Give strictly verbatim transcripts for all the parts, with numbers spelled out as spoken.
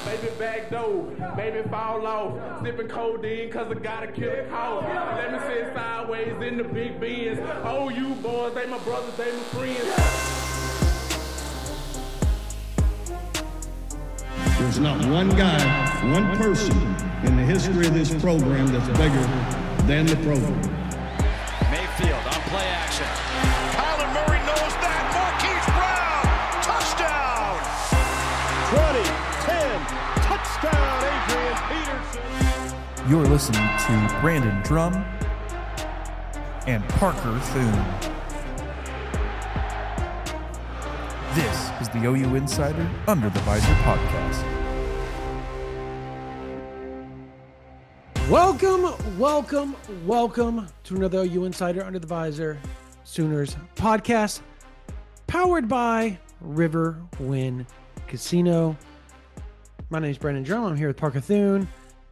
Maybe back door, maybe fall off. Sipping codeine cause I gotta kill a cough. Let me sit sideways in the big Benz. Oh, you boys, they my brothers, they my friends. There's not one guy, one person in the history of this program that's bigger than the program. Mayfield on play action. Kyler Murray knows that. Marquise Brown, touchdown. twenty, ten, touchdown, Adrian Peterson. You're listening to Brandon Drum and Parker Thune. This is the O U Insider Under the Visor podcast. Welcome, welcome, welcome to another O U Insider Under the Visor Sooners podcast, powered by Riverwind Casino. My name is Brandon Drum. I'm here with Parker Thune.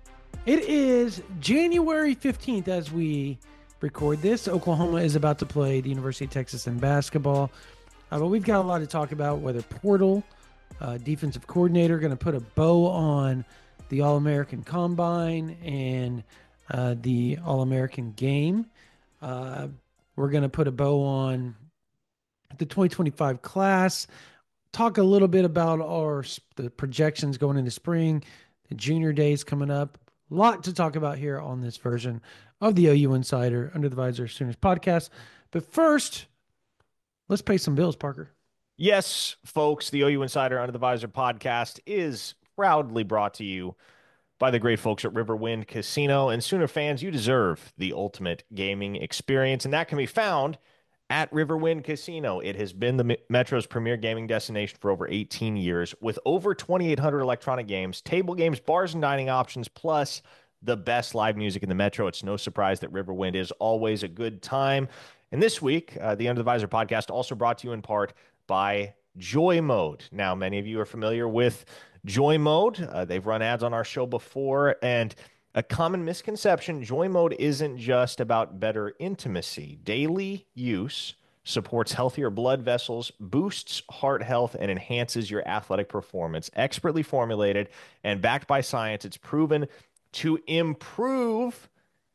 It is January fifteenth as we record this. Oklahoma is about to play the University of Texas in basketball. Uh, but we've got a lot to talk about, whether Portal, uh, defensive coordinator, going to put a bow on the All-American Combine and uh, the All-American Game. Uh, we're going to put a bow on the twenty twenty-five class, talk a little bit about our the projections going into spring, the junior days coming up. A lot to talk about here on this version of the O U Insider Under the Visor Sooners podcast. But first, let's pay some bills, Parker. Yes, folks, the O U Insider Under the Visor podcast is proudly brought to you by the great folks at Riverwind Casino. And Sooner fans, you deserve the ultimate gaming experience, and that can be found at Riverwind Casino. It has been the Metro's premier gaming destination for over eighteen years, with over twenty-eight hundred electronic games, table games, bars, and dining options, plus the best live music in the Metro. It's no surprise that Riverwind is always a good time. And this week, uh, the Under the Visor podcast also brought to you in part by Joy Mode. Now, many of you are familiar with Joy Mode. Uh, they've run ads on our show before, and a common misconception, Joy Mode isn't just about better intimacy. Daily use supports healthier blood vessels, boosts heart health, and enhances your athletic performance. Expertly formulated and backed by science, it's proven to improve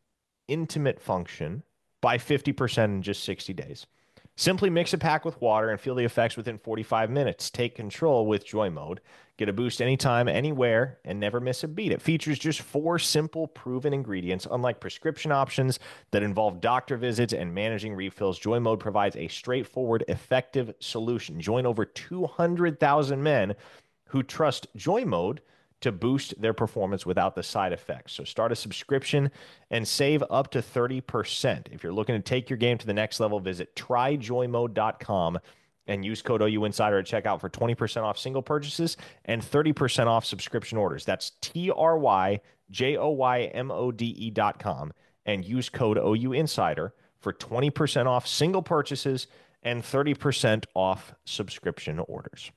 intimate function by fifty percent in just sixty days. Simply mix a pack with water and feel the effects within forty-five minutes. Take control with Joy Mode. Get a boost anytime, anywhere, and never miss a beat. It features just four simple, proven ingredients. Unlike prescription options that involve doctor visits and managing refills, Joy Mode provides a straightforward, effective solution. Join over two hundred thousand men who trust Joy Mode to boost their performance without the side effects. So start a subscription and save up to thirty percent. If you're looking to take your game to the next level, visit try joy mode dot com and use code O U Insider at checkout for twenty percent off single purchases and thirty percent off subscription orders. That's T R Y J O Y M O D E dot com and use code O U Insider for twenty percent off single purchases and thirty percent off subscription orders.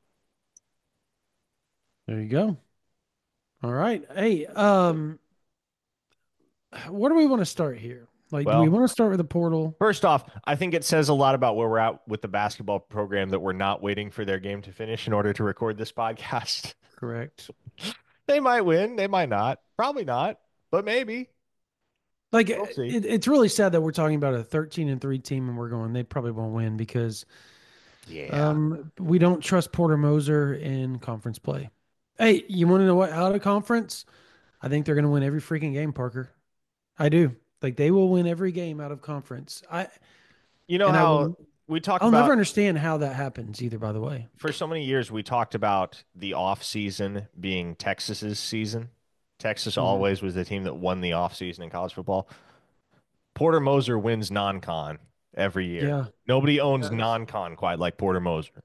There you go. All right. Hey, um, where do we want to start here? Like, Well, do we want to start with the portal? First off, I think it says a lot about where we're at with the basketball program that we're not waiting for their game to finish in order to record this podcast. Correct. They might win. They might not. Probably not, but maybe. Like, We'll see. it, it's really sad that we're talking about a thirteen and three team and we're going, they probably won't win because Yeah. um, we don't trust Porter Moser in conference play. Hey, you want to know what? Out of conference, I think they're going to win every freaking game, Parker. I do. Like, they will win every game out of conference. I, you know and I how will- we talked I'll about never understand how that happens either, by the way. for so many years we talked about the off season being Texas's season. Texas Mhm. always was the team that won the off season in college football. Porter Moser wins non-con every year. Yeah. Nobody owns Yeah. non-con quite like Porter Moser.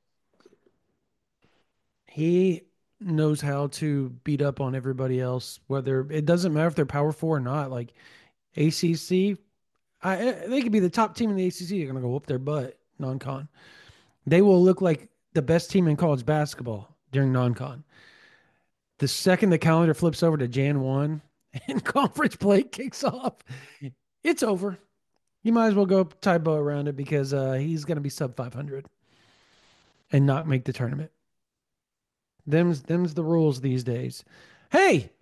He knows how to beat up on everybody else, whether it doesn't matter if they're power four or not. Like A C C, I, they could be the top team in the A C C. They're going to go whoop their butt non-con. They will look like the best team in college basketball during non-con. The second the calendar flips over to January first and conference play kicks off, it's over. You might as well go tie bow around it because uh, he's going to be sub five hundred and not make the tournament. Them's them's the rules these days. Hey,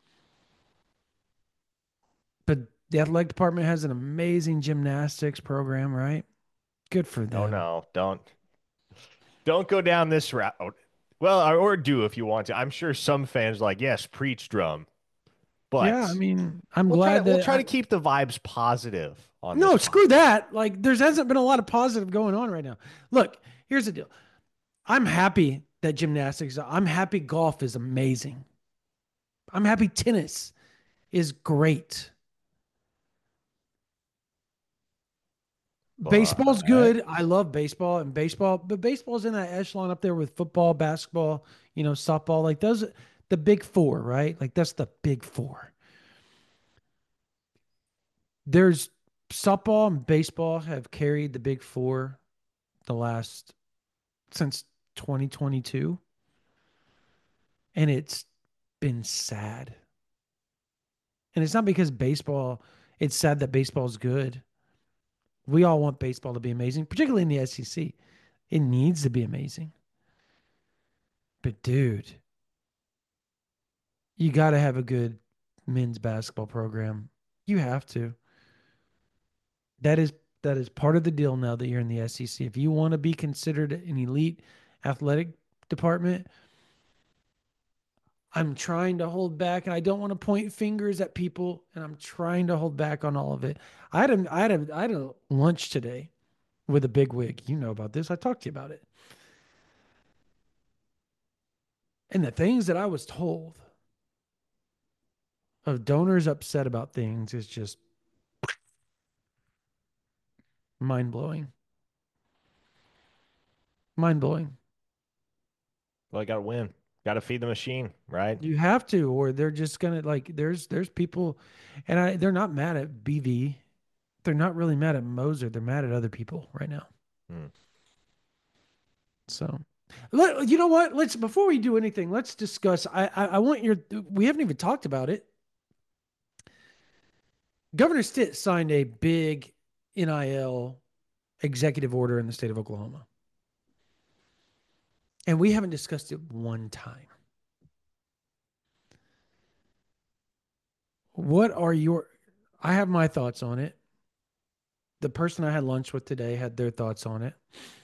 but the athletic department has an amazing gymnastics program, right? Good for Oh them. no, don't don't go down this route. Well, or, or do if you want to. I'm sure some fans are like, yes, preach drum, Yeah, I but mean, I'm we'll try to glad we'll that try I, to keep the vibes positive on this no, screw podcast. that. Like, there hasn't been a lot of positive going on right now. Look, here's the deal. I'm happy that gymnastics, I'm happy golf is amazing. I'm happy tennis is great. Baseball's But good. I love baseball and baseball, but baseball's in that echelon up there with football, basketball, you know, softball. Like those, the big four, right? Like that's the big four. There's softball and baseball have carried the big four the last since twenty twenty-two, and it's been sad. And it's not because baseball, it's sad that baseball's good. We all want baseball to be amazing, particularly in the S E C. It needs to be amazing. But dude, you got to have a good men's basketball program. You have to. That is that is part of the deal now that you're in the S E C. If you want to be considered an elite athletic department, I'm trying to hold back, and I don't want to point fingers at people, and I'm trying to hold back on all of it. I had a I had a I had a lunch today with a big wig. You know about this. I talked to you about it. And the things that I was told of donors upset about things is just mind blowing. Mind blowing. well, you got to win. Got to feed the machine, right? You have to, or they're just gonna like. There's there's people, and I they're not mad at B V. They're not really mad at Moser. They're mad at other people right now. Hmm. So, let, you know what? Let's before we do anything, let's discuss. I, I I want your. We haven't even talked about it. Governor Stitt signed a big N I L executive order in the state of Oklahoma, and we haven't discussed it one time. What are your? I have my thoughts on it. The person I had lunch with today had their thoughts on it.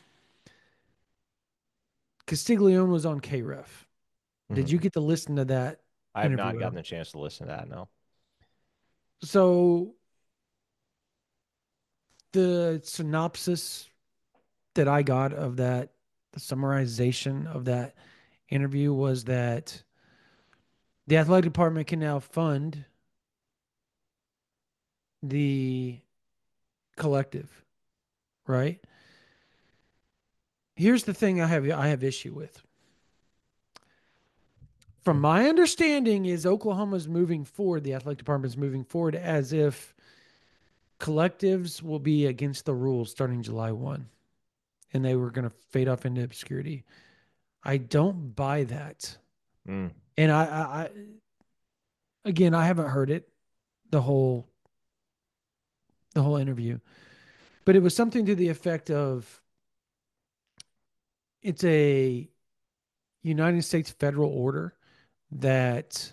Castiglione was on K R E F. Did Mhm. you get to listen to that I have interview? not gotten the chance to listen to that. No. So the synopsis that I got of that, the summarization of that interview was that the athletic department can now fund the collective, right? Here's the thing I have I have issue with. From my understanding is Oklahoma's moving forward, the athletic department is moving forward as if collectives will be against the rules starting July first, and they were going to fade off into obscurity. I don't buy that. Mm. And I, I, I, again, I haven't heard it, the whole, the whole interview, but it was something to the effect of, it's a United States federal order that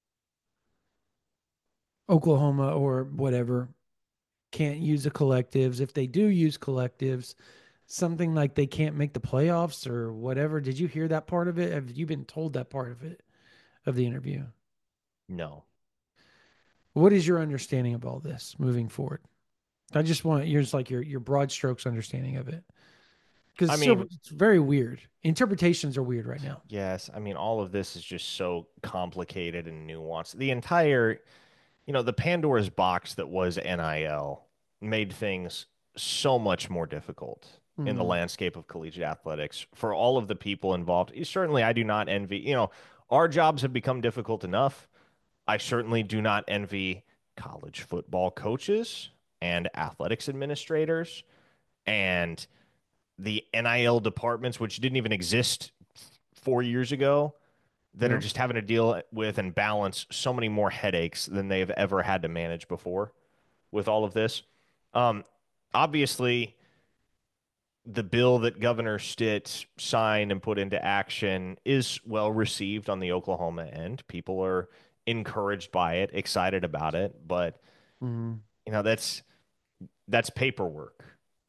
Oklahoma or whatever can't use the collectives. If they do use collectives, something like they can't make the playoffs or whatever. Did you hear that part of it? Have you been told that part of it, of the interview? No. What is your understanding of all this moving forward? I just want yours, like your your broad strokes understanding of it, because I it's, mean, so, it's very weird. Interpretations are weird right now. yes. I mean, all of this is just so complicated and nuanced. The entire, you know, the Pandora's box that was N I L made things so much more difficult in the Mm. landscape of collegiate athletics for all of the people involved. Certainly, I do not envy, you know, our jobs have become difficult enough. I certainly do not envy college football coaches and athletics administrators and the N I L departments, which didn't even exist four years ago, that are Yeah. just having to deal with and balance so many more headaches than they've ever had to manage before with all of this. Um, obviously, the bill that Governor Stitt signed and put into action is well received on the Oklahoma end. People are encouraged by it, excited about it, but Mm-hmm. you know, that's that's paperwork.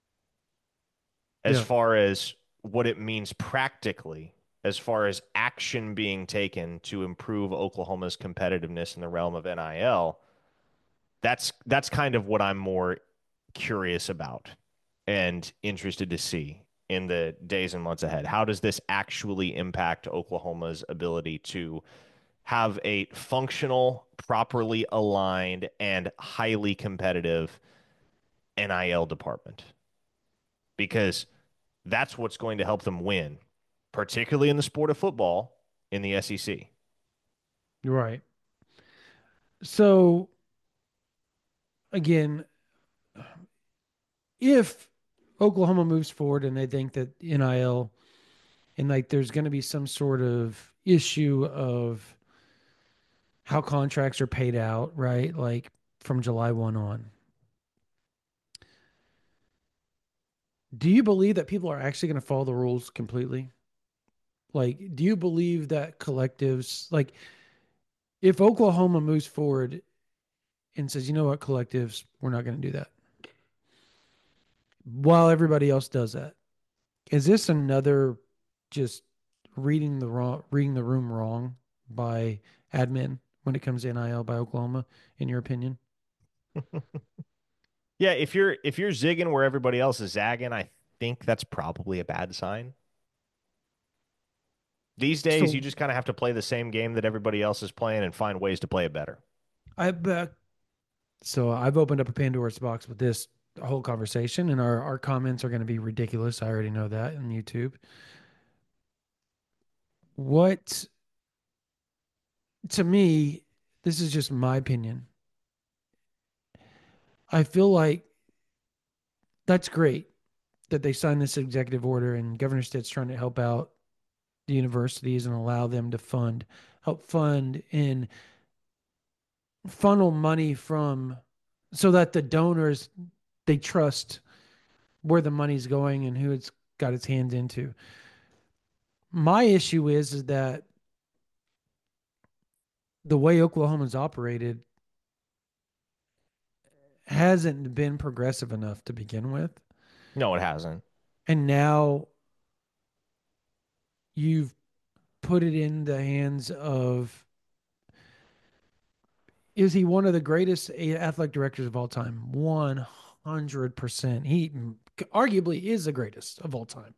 As Yeah. far as what it means practically, as far as action being taken to improve Oklahoma's competitiveness in the realm of N I L, that's that's kind of what I'm more curious about and interested to see in the days and months ahead. How does this actually impact Oklahoma's ability to have a functional, properly aligned, and highly competitive N I L department? Because that's what's going to help them win, particularly in the sport of football in the S E C. Right. So again, if Oklahoma moves forward and they think that N I L and like there's going to be some sort of issue of how contracts are paid out, right? Like from July first on. Do you believe that people are actually going to follow the rules completely? Like, do you believe that collectives, like, if Oklahoma moves forward and says, you know what, collectives, we're not going to do that, while everybody else does that, is this another just reading the wrong, reading the room wrong by admin when it comes to N I L by Oklahoma, in your opinion? Yeah, if you're if you're zigging where everybody else is zagging, I think that's probably a bad sign. These days, So you just kind of have to play the same game that everybody else is playing and find ways to play it better. I bet. So I've opened up a Pandora's box with this whole conversation, and our, our comments are going to be ridiculous. I already know that on YouTube. What, to me, this is just my opinion. I feel like that's great that they signed this executive order and Governor Stitt's trying to help out the universities and allow them to fund, help fund and funnel money from so that the donors they trust where the money's going and who it's got its hands into. My issue is is that the way Oklahoma's operated hasn't been progressive enough to begin with. No, it hasn't. And now you've put it in the hands of, is he one of the greatest athletic directors of all time? one hundred percent. He arguably is the greatest of all time.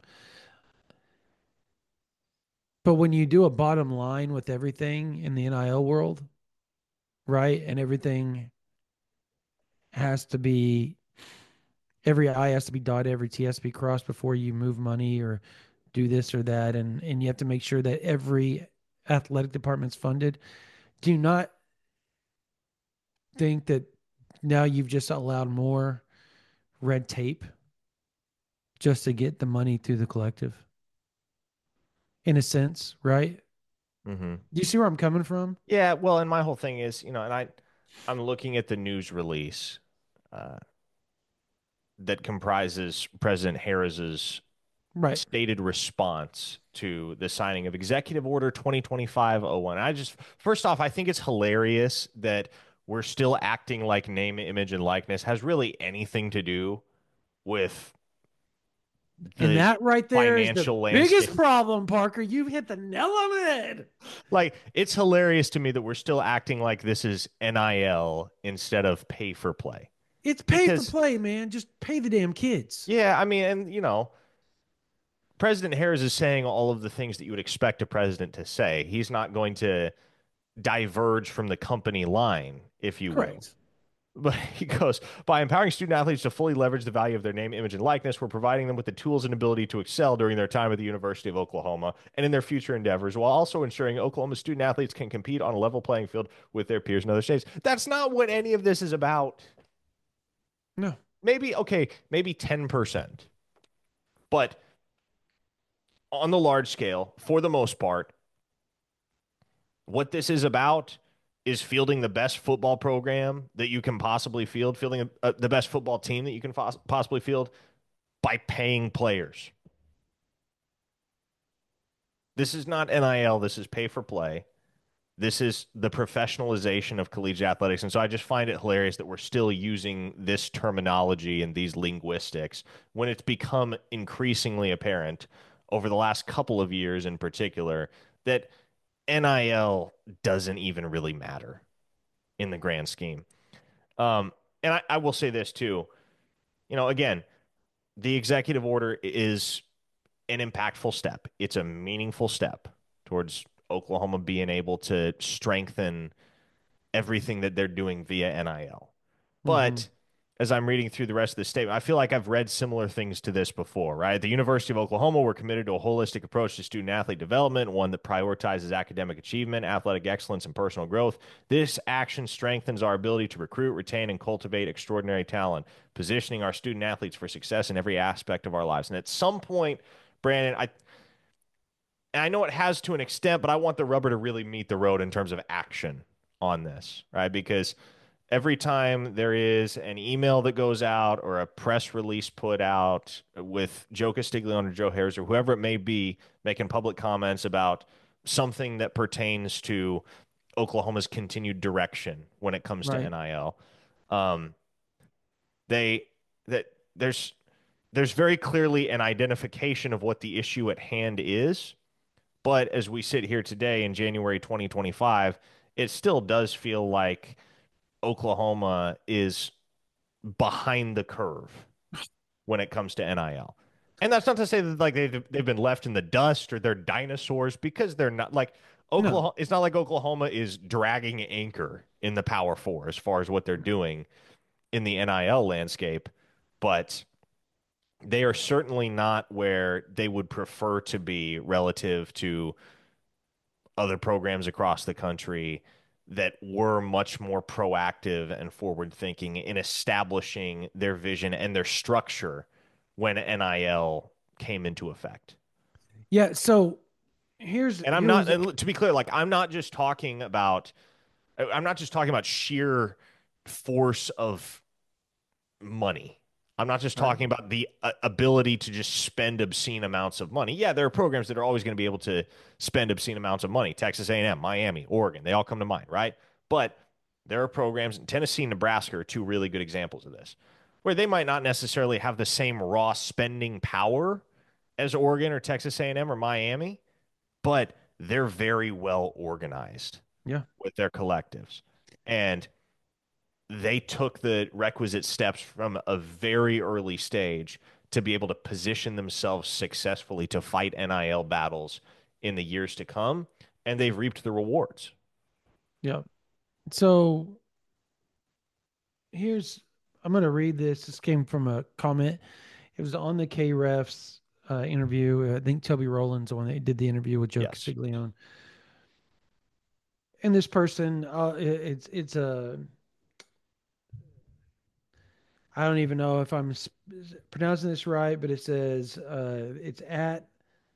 But when you do a bottom line with everything in the N I L world, right? And everything has to be, every I has to be dotted, every T has to be crossed before you move money or do this or that. And, and you have to make sure that every athletic department's funded. Do you not think that now you've just allowed more red tape just to get the money through the collective? In a sense, right? Mm-hmm. Do you see where I'm coming from? Yeah, well, and my whole thing is, you know, and I, I'm looking at the news release uh, that comprises President Harris's Right. stated response to the signing of Executive Order twenty twenty-five oh one. I just, first off, I think it's hilarious that we're still acting like name, image, and likeness has really anything to do with the And that right there is the financial landscape. biggest problem, Parker. You've hit the nail on the head. Like, it's hilarious to me that we're still acting like this is N I L instead of pay for play. It's pay Because- for play, man. Just pay the damn kids. Yeah, I mean, and you know, President Harris is saying all of the things that you would expect a president to say. He's not going to diverge from the company line, if you will. Correct. But he goes, by empowering student athletes to fully leverage the value of their name, image, and likeness, we're providing them with the tools and ability to excel during their time at the University of Oklahoma and in their future endeavors, while also ensuring Oklahoma student athletes can compete on a level playing field with their peers in other states. That's not what any of this is about. No. Maybe, okay, maybe ten percent. But on the large scale, for the most part, what this is about is fielding the best football program that you can possibly field, fielding a, a, the best football team that you can fos- possibly field, by paying players. This is not N I L. This is pay for play. This is the professionalization of collegiate athletics. And so I just find it hilarious that we're still using this terminology and these linguistics when it's become increasingly apparent over the last couple of years in particular that N I L doesn't even really matter in the grand scheme. Um, and I, I will say this too. You know, again, the executive order is an impactful step. It's a meaningful step towards Oklahoma being able to strengthen everything that they're doing via N I L. But Mhm. as I'm reading through the rest of the statement, I feel like I've read similar things to this before, right? At the University of Oklahoma, we're committed to a holistic approach to student athlete development, one that prioritizes academic achievement, athletic excellence, and personal growth. This action strengthens our ability to recruit, retain, and cultivate extraordinary talent, positioning our student athletes for success in every aspect of our lives. And at some point, Brandon, I and I know it has to an extent, but I want the rubber to really meet the road in terms of action on this, right? Because every time there is an email that goes out or a press release put out with Joe Castiglione or Joe Harris or whoever it may be making public comments about something that pertains to Oklahoma's continued direction when it comes to Right. N I L, um, they that there's there's very clearly an identification of what the issue at hand is. But as we sit here today in January twenty twenty-five, it still does feel like Oklahoma is behind the curve when it comes to N I L. And that's not to say that like they've they've been left in the dust or they're dinosaurs, because they're not. Like Oklahoma, No. it's not like Oklahoma is dragging anchor in the Power Four as far as what they're doing in the N I L landscape, but they are certainly not where they would prefer to be relative to other programs across the country that were much more proactive and forward thinking in establishing their vision and their structure when N I L came into effect. Yeah. So here's And I'm here's not, and to be clear, like I'm not just talking about, I'm not just talking about sheer force of money. I'm not just Right. talking about the uh, ability to just spend obscene amounts of money. Yeah, there are programs that are always going to be able to spend obscene amounts of money. Texas A and M, Miami, Oregon, they all come to mind, right? But there are programs in Tennessee and Nebraska are two really good examples of this, where they might not necessarily have the same raw spending power as Oregon or Texas A and M or Miami, but they're very well organized yeah. with their collectives. And they took the requisite steps from a very early stage to be able to position themselves successfully to fight N I L battles in the years to come, and they've reaped the rewards. Yeah. So here's I'm going to read this. This came from a comment. It was on the K Refs uh, interview. I think Toby Rowland's the one that did the interview with Joe Yes. Castiglione. And this person, uh, it- it's it's a I don't even know if I'm s- pronouncing this right, but it says uh, it's at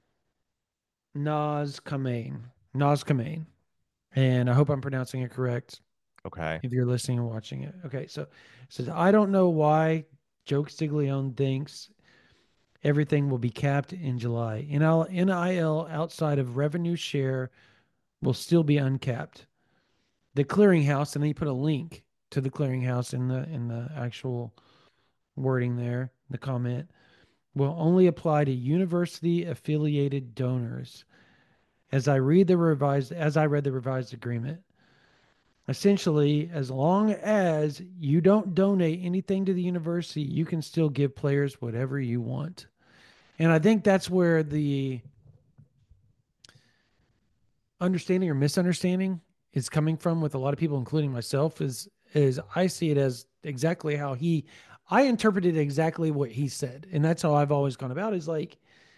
Nas Kamain. Nas Kamain. And I hope I'm pronouncing it correct Okay. if you're listening and watching it. Okay, so it says, I don't know why Joe Castiglione thinks everything will be capped in July. N I L outside of revenue share will still be uncapped. The clearinghouse, and then you put a link to the clearinghouse in the in the actual wording there, the comment, will only apply to university affiliated donors. As I read the revised as I read the revised agreement. Essentially, as long as you don't donate anything to the university, you can still give players whatever you want. And I think that's where the understanding or misunderstanding is coming from with a lot of people, including myself, is is I see it as exactly how he I interpreted exactly what he said. And that's how I've always gone about it, is like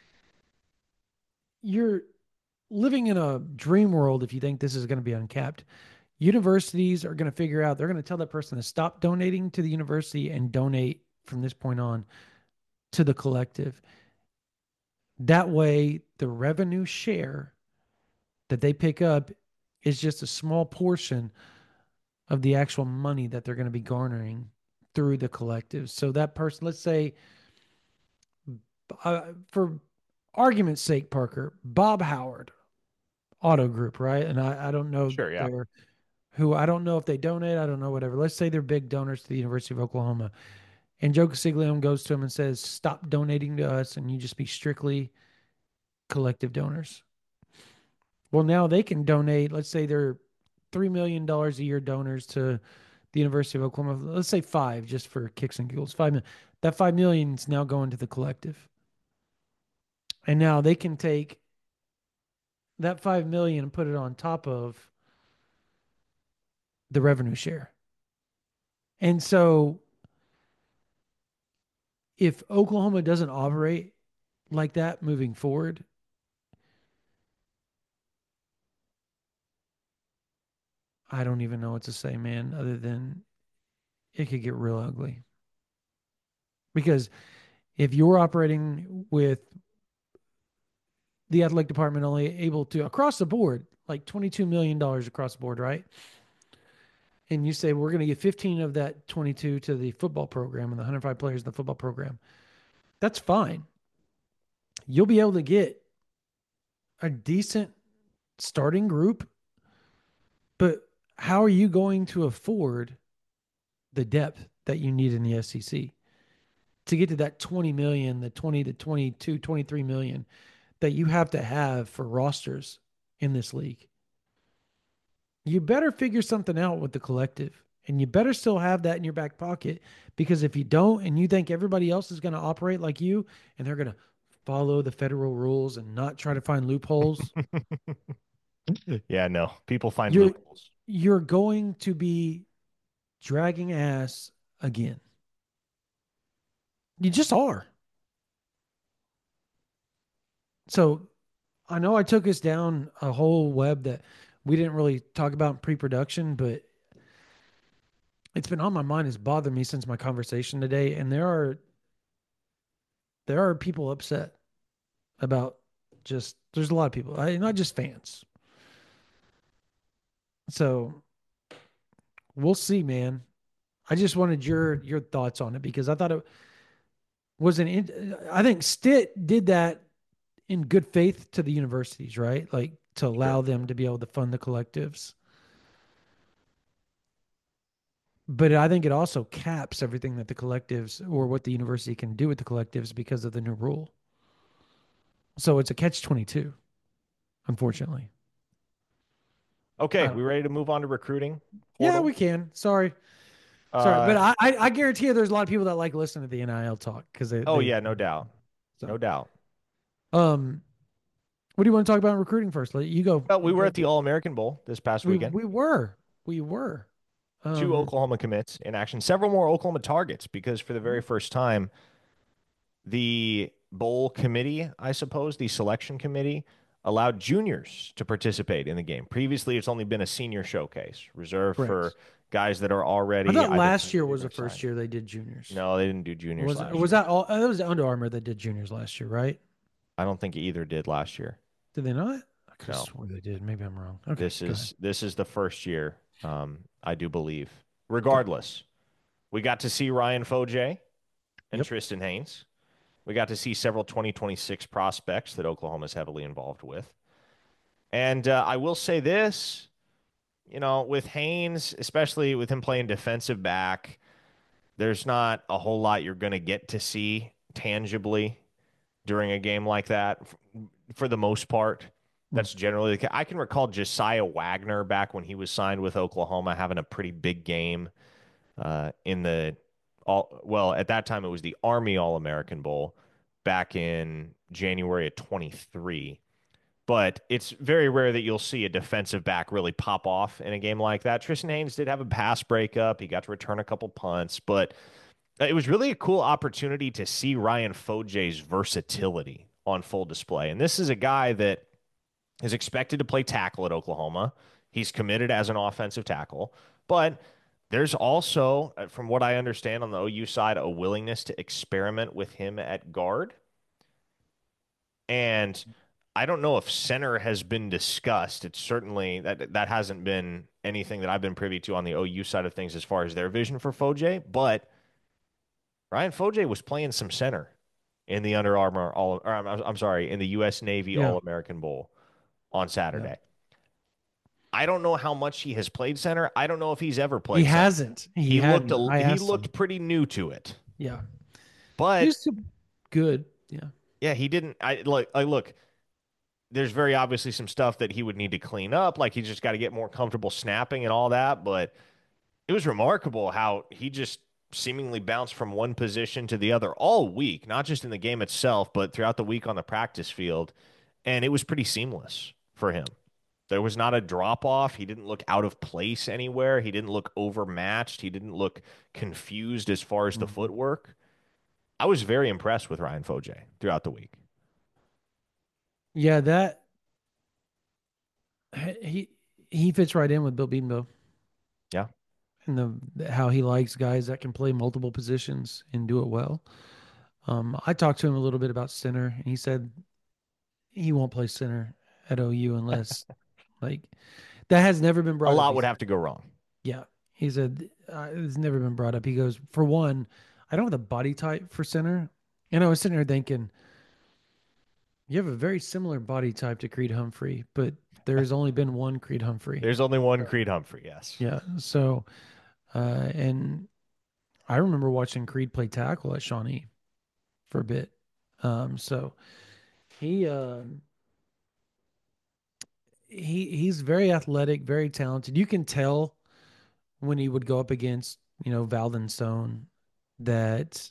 you're living in a dream world if you think this is going to be uncapped. Universities are going to figure out, they're going to tell that person to stop donating to the university and donate from this point on to the collective. That way, the revenue share that they pick up is just a small portion of the actual money that they're going to be garnering through the collective. So that person, let's say uh, for argument's sake, Parker, Bob Howard, Auto Group, right? And I, I don't know Sure, yeah. their who I don't know if they donate. I don't know, whatever. Let's say they're big donors to the University of Oklahoma. And Joe Castiglione goes to him and says, stop donating to us and you just be strictly collective donors. Well, now they can donate, let's say they're three million dollars a year donors to the University of Oklahoma. Let's say five, just for kicks and giggles. Five million. That five million is now going to the collective. And now they can take that five million and put it on top of the revenue share. And so if Oklahoma doesn't operate like that moving forward, I don't even know what to say, man, other than it could get real ugly. Because if you're operating with the athletic department only able to, across the board, like twenty-two million dollars across the board, right? And you say, we're going to give fifteen of that twenty-two to the football program and the one hundred five players in the football program. That's fine. You'll be able to get a decent starting group, but how are you going to afford the depth that you need in the S E C to get to that twenty million, the twenty to twenty-two, twenty-three million that you have to have for rosters in this league? You better figure something out with the collective, and you better still have that in your back pocket, because if you don't and you think everybody else is going to operate like you and they're going to follow the federal rules and not try to find loopholes, Yeah, no. People find you're, loopholes. you're going to be dragging ass again. You just are. So I know I took us down a whole web that we didn't really talk about in pre-production, but it's been on my mind. It's bothered me since my conversation today. And there are, there are people upset about just, there's a lot of people, I, not just fans. So we'll see, man. I just wanted your, your thoughts on it, because I thought it was an, I think Stitt did that in good faith to the universities, right? Like to allow sure. them to be able to fund the collectives. But I think it also caps everything that the collectives, or what the university can do with the collectives, because of the new rule. So it's a catch twenty-two, unfortunately. Okay, uh, we ready to move on to recruiting? Portal? Yeah, we can. Sorry. Sorry, uh, but I, I I guarantee you there's a lot of people that like listening to the N I L talk, because they. Oh they, yeah, no doubt, so. no doubt. Um, what do you want to talk about in recruiting first? Let you go. Well, we were at the All-American Bowl this past we, weekend. We were, we were. Um, Two Oklahoma commits in action. Several more Oklahoma targets, because for the very first time, the bowl committee, I suppose, the selection committee, allowed juniors to participate in the game. Previously, it's only been a senior showcase reserved Correct. for guys that are already. I thought last year was the first signed. year they did juniors. No, they didn't do juniors. Was, last was year. that all? That was Under Armour that did juniors last year, right? I don't think either did last year. Did they not? I could no. have swore they did. Maybe I'm wrong. Okay, this is this is the first year, um, I do believe. Regardless, we got to see Ryan Fojay and yep. Tristan Haynes. We got to see several twenty twenty-six prospects that Oklahoma is heavily involved with. And uh, I will say this, you know, with Haynes, especially with him playing defensive back, there's not a whole lot you're going to get to see tangibly during a game like that. For the most part, that's generally the case. I can recall Josiah Wagner back when he was signed with Oklahoma having a pretty big game uh, in the all. Well, at that time, it was the Army All-American Bowl back in January of twenty-three. But it's very rare that you'll see a defensive back really pop off in a game like that. Tristan Haynes did have a pass breakup. He got to return a couple punts, but it was really a cool opportunity to see Ryan Fojay's versatility on full display. And this is a guy that is expected to play tackle at Oklahoma. He's committed as an offensive tackle, but there's also, from what I understand on the O U side, a willingness to experiment with him at guard. And I don't know if center has been discussed. It's certainly that that hasn't been anything that I've been privy to on the O U side of things as far as their vision for Fojay, but Ryan Fojay was playing some center in the Under Armour all or I'm, I'm sorry, in the U S Navy Yeah. All-American Bowl on Saturday. Yeah. I don't know how much he has played center. I don't know if he's ever played He center. hasn't. He, He looked hadn't. a, I he asked looked him. pretty new to it. Yeah. But He's good. Yeah. yeah, he didn't I like I look, there's very obviously some stuff that he would need to clean up, like he just got to get more comfortable snapping and all that, but it was remarkable how he just seemingly bounced from one position to the other all week, not just in the game itself, but throughout the week on the practice field. And it was pretty seamless for him. There was not a drop off. He didn't look out of place anywhere. He didn't look overmatched. He didn't look confused as far as the Mhm. footwork. I was very impressed with Ryan Foje throughout the week. Yeah, that he he fits right in with Bill Bedenbaugh. Yeah. And the how he likes guys that can play multiple positions and do it well. Um, I talked to him a little bit about center, and he said he won't play center at O U unless like that has never been brought A up. lot He would said. have to go wrong. Yeah, he said uh, it's never been brought up. He goes, for one, I don't have the body type for center, and I was sitting there thinking, you have a very similar body type to Creed Humphrey, but there has only been one Creed Humphrey. There's only one Creed Humphrey, yes. Yeah, so uh, and I remember watching Creed play tackle at Shawnee for a bit. Um, so he uh, he he's very athletic, very talented. You can tell when he would go up against, you know, Valdon Stone that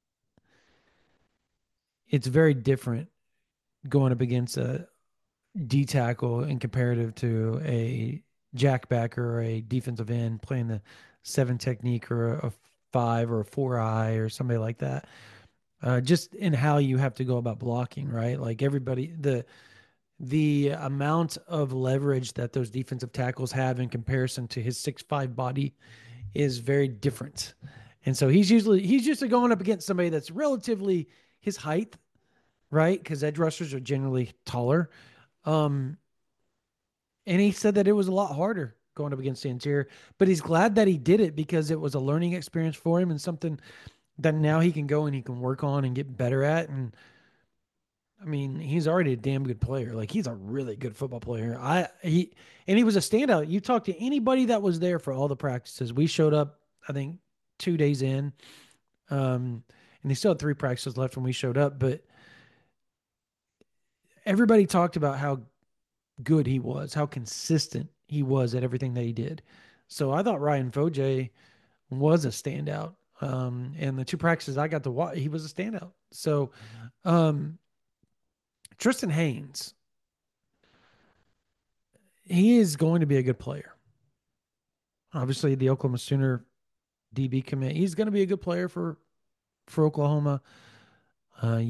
it's very different going up against a D tackle in comparative to a jackbacker or a defensive end playing the seven technique or a five or a four eye or somebody like that. Uh, just in how you have to go about blocking, right? Like everybody, the the amount of leverage that those defensive tackles have in comparison to his six five body is very different. And so he's usually he's used to going up against somebody that's relatively his height, right? Because edge rushers are generally taller. Um, and he said that it was a lot harder going up against the interior, but he's glad that he did it because it was a learning experience for him and something that now he can go and he can work on and get better at. And I mean, he's already a damn good player. Like he's a really good football player. I he and he was a standout. You talk to anybody that was there for all the practices. We showed up, I think, two days in. Um, and they still had three practices left when we showed up, but everybody talked about how good he was, how consistent he was at everything that he did. So I thought Ryan Foje was a standout. Um, and the two practices I got to watch, he was a standout. So, um, Tristan Haynes, he is going to be a good player. Obviously, the Oklahoma Sooner D B commit, he's going to be a good player for for Oklahoma. Uh,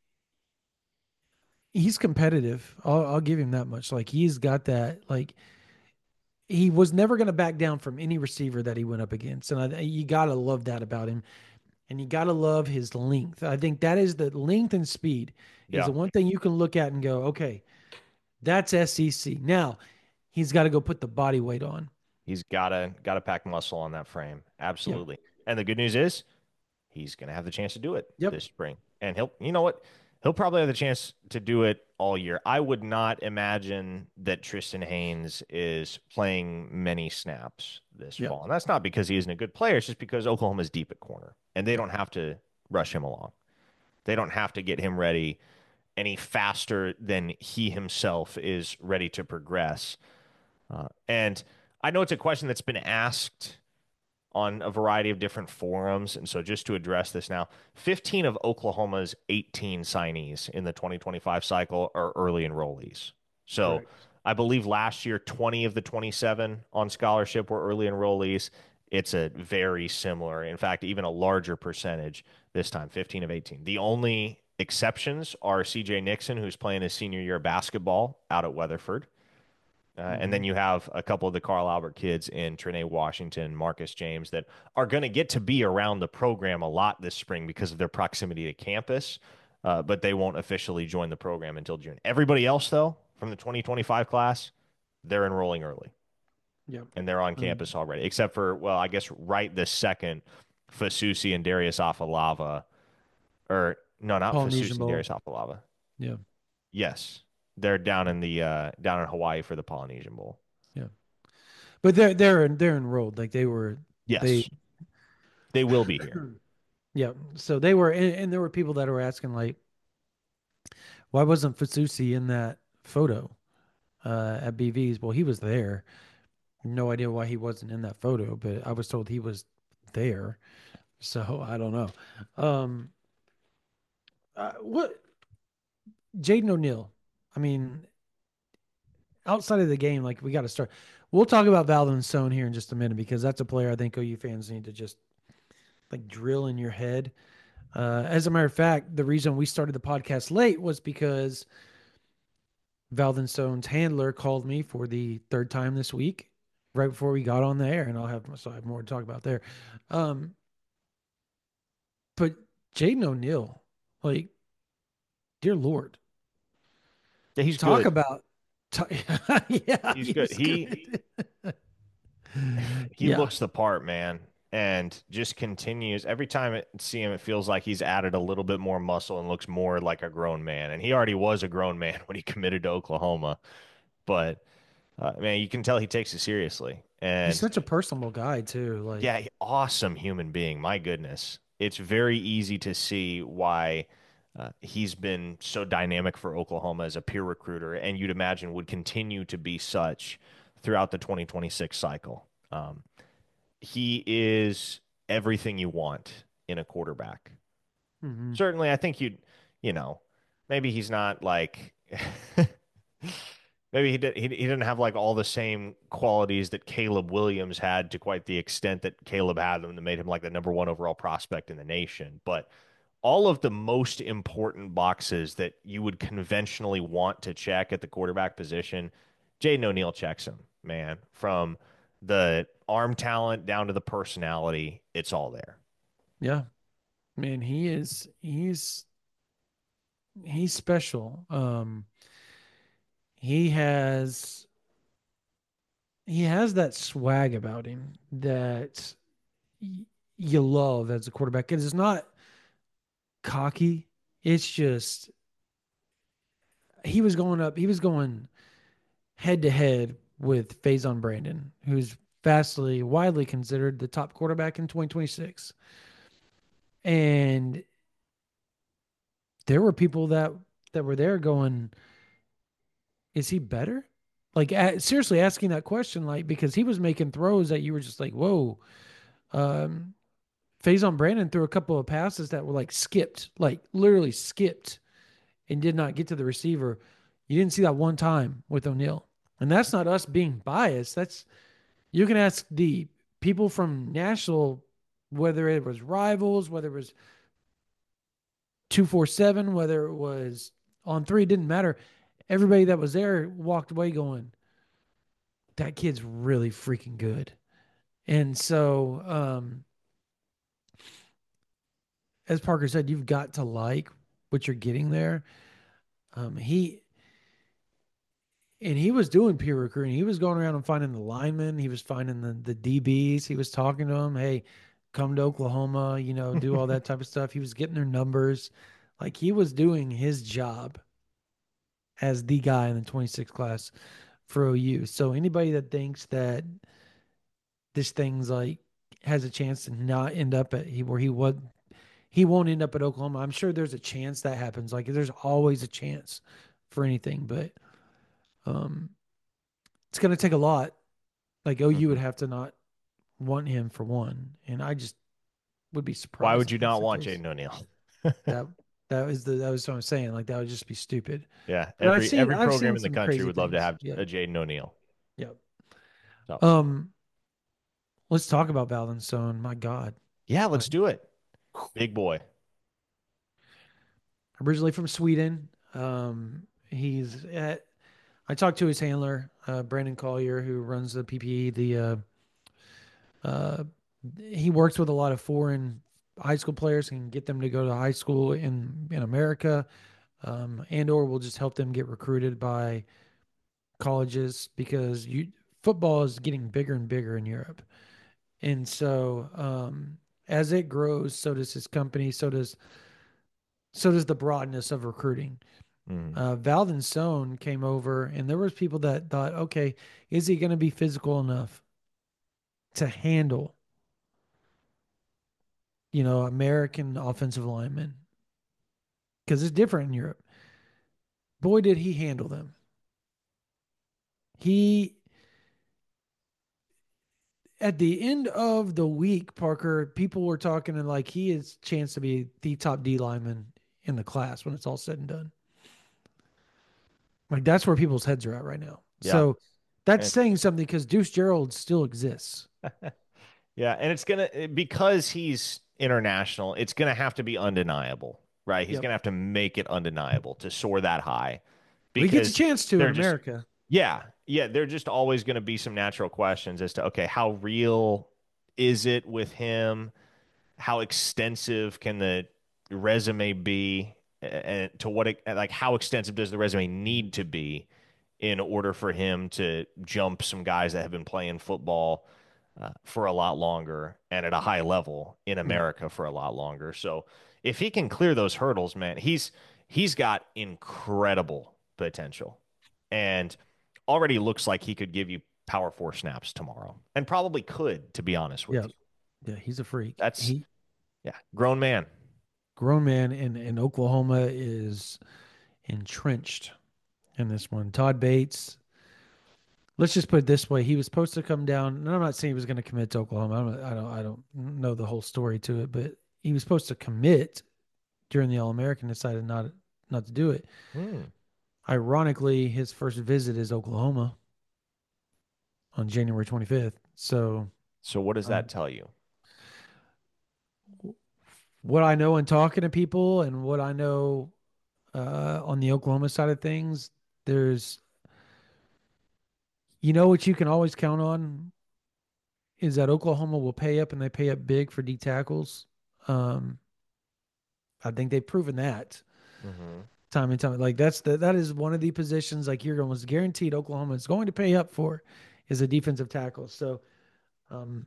he's competitive. I'll, I'll give him that much. Like he's got that. Like he was never going to back down from any receiver that he went up against, and I, you got to love that about him. And you got to love his length. I think that is the length and speed Yeah. is the one thing you can look at and go, okay, that's S E C. Now he's got to go put the body weight on. He's gotta gotta pack muscle on that frame. Absolutely. Yep. And the good news is he's gonna have the chance to do it yep. this spring. And he'll you know what? He'll probably have the chance to do it all year. I would not imagine that Tristan Haynes is playing many snaps this yep. fall. And that's not because he isn't a good player. It's just because Oklahoma's deep at corner. And they don't have to rush him along. They don't have to get him ready any faster than he himself is ready to progress. Uh, and I know it's a question that's been asked on a variety of different forums. And so just to address this now, fifteen of Oklahoma's eighteen signees in the twenty twenty-five cycle are early enrollees. So Correct. I believe last year, twenty of the twenty-seven on scholarship were early enrollees. It's a very similar, in fact, even a larger percentage this time, fifteen of eighteen. The only exceptions are C J Nixon, who's playing his senior year of basketball out at Weatherford. Uh, mm-hmm. And then you have a couple of the Carl Albert kids in Trinae Washington, Marcus James, that are going to get to be around the program a lot this spring because of their proximity to campus, uh, but they won't officially join the program until June. Everybody else, though, from the twenty twenty-five class, they're enrolling early. Yep. And they're on mm-hmm. campus already, except for, well, I guess right this second, Fasusi and Darius Afalava, or No, not Polynesian Fasusi and Bowl. Darius Afalava. Yeah. Yes, they're down in the uh, down in Hawaii for the Polynesian Bowl. Yeah. But they're they're they're enrolled. Like they were they Yes, they will be here. yeah. So they were and, and there were people that were asking like, why wasn't Fasusi in that photo uh, at B V's? Well, he was there. No idea why he wasn't in that photo, but I was told he was there. So I don't know. Um, uh, what Jaden O'Neal? I mean, outside of the game, like we got to start. We'll talk about Valdon Stone here in just a minute because that's a player I think O U fans need to just like drill in your head. Uh, as a matter of fact, the reason we started the podcast late was because Valdon Stone's handler called me for the third time this week, right before we got on the air, and I'll have so I have more to talk about there. Um, but Jaden O'Neal, like, dear Lord, Yeah, he's talk good. about, t- yeah, He's, he's good. He he yeah. looks the part, man, and just continues. Every time I see him, it feels like he's added a little bit more muscle and looks more like a grown man. And he already was a grown man when he committed to Oklahoma, but uh, man, you can tell he takes it seriously. And He's such a personable guy too. Like, yeah, awesome human being. My goodness. It's very easy to see why uh, he's been so dynamic for Oklahoma as a peer recruiter, and you'd imagine would continue to be such throughout the twenty twenty-six cycle. Um, he is everything you want in a quarterback. mm-hmm. Certainly, I think you'd, you know, maybe he's not like maybe he did, he he didn't have like all the same qualities that Caleb Williams had to quite the extent that Caleb had them that made him like the number one overall prospect in the nation. But all of the most important boxes that you would conventionally want to check at the quarterback position, Jaden O'Neal checks them, man. From the arm talent down to the personality, it's all there. Yeah, man, he is he's he's special. Um, he has he has that swag about him that y- you love as a quarterback. It is not cocky. It's just he was going up. He was going head to head with Faison Brandon, who's vastly, widely considered the top quarterback in twenty twenty-six. And there were people that that were there going, "Is he better?" Like a, seriously asking that question, like because he was making throws that you were just like, "Whoa." Um, Faison Brandon threw a couple of passes that were like skipped, like literally skipped, and did not get to the receiver. You didn't see that one time with O'Neal, and that's not us being biased. That's you can ask the people from Nashville, whether it was Rivals, whether it was two forty-seven, whether it was on three, it didn't matter. Everybody that was there walked away going, that kid's really freaking good. And so, um, as Parker said, you've got to like what you're getting there. Um, he and he was doing peer recruiting. He was going around and finding the linemen. He was finding the the D Bs. He was talking to them. Hey, come to Oklahoma. You know, do all that type of stuff. He was getting their numbers. Like he was doing his job as the guy in the twenty-six class for O U. So anybody that thinks that this thing's like has a chance to not end up at he where he would he won't end up at Oklahoma. I'm sure there's a chance that happens. Like there's always a chance for anything, but um it's gonna take a lot. Like O U Mm-hmm. would have to not want him for one. And I just would be surprised. Why would you if that's not the want case. Jaden O'Neal? That that was the that was what I'm saying. Like that would just be stupid. Yeah, But I've every seen- every I've program seen in the some country crazy would love to things. have Yeah. a Jaden O'Neal. Yep. So, Um, let's talk about Valdon Stone. My God, yeah, let's do it. Big boy. originally from Sweden. Um, he's at. I talked to his handler, uh, Brandon Collier, who runs the P P E. The uh, uh, he works with a lot of foreign high school players and get them to go to high school in in America, um, and or will just help them get recruited by colleges because you football is getting bigger and bigger in Europe. And so um, as it grows, so does his company, so does so does the broadness of recruiting. Mm. Uh, Valdon Stone came over, and there was people that thought, okay, is he going to be physical enough to handle, you know, American offensive linemen? Because it's different in Europe. Boy, did he handle them. He, at the end of the week, Parker, people were talking and like he is chance to be the top D lineman in the class when it's all said and done. Like that's where people's heads are at right now. Yeah. So that's And- saying something because Deuce Gerald still exists. Yeah, and it's gonna because he's international. It's gonna have to be undeniable, right? He's Yep. gonna have to make it undeniable to soar that high. Well, he gets a chance to in they're just- America. Yeah, yeah. There are just always going to be some natural questions as to okay, how real is it with him? How extensive can the resume be, and to what like how extensive does the resume need to be in order for him to jump some guys that have been playing football uh, for a lot longer and at a high level in America for a lot longer. So if he can clear those hurdles, man, he's he's got incredible potential, and already looks like he could give you power four snaps tomorrow, and probably could, to be honest with Yeah. you. Yeah, he's a freak. That's he yeah, grown man. grown man in, in Oklahoma is entrenched in this one. Todd Bates, let's just put it this way. He was supposed to come down, and I'm not saying he was going to commit to Oklahoma. I don't, I don't I don't know the whole story to it, but he was supposed to commit during the All-American, decided not not to do it. Hmm. Ironically, his first visit is Oklahoma on January twenty-fifth. So So what does that Um, tell you? what I know in talking to people and what I know uh, on the Oklahoma side of things, there's, you know, what you can always count on is that Oklahoma will pay up and they pay up big for D tackles. Um, I think they've proven that Mm-hmm. time and time. Like that's the that is one of the positions like you're almost guaranteed Oklahoma is going to pay up for is a defensive tackle. So, um,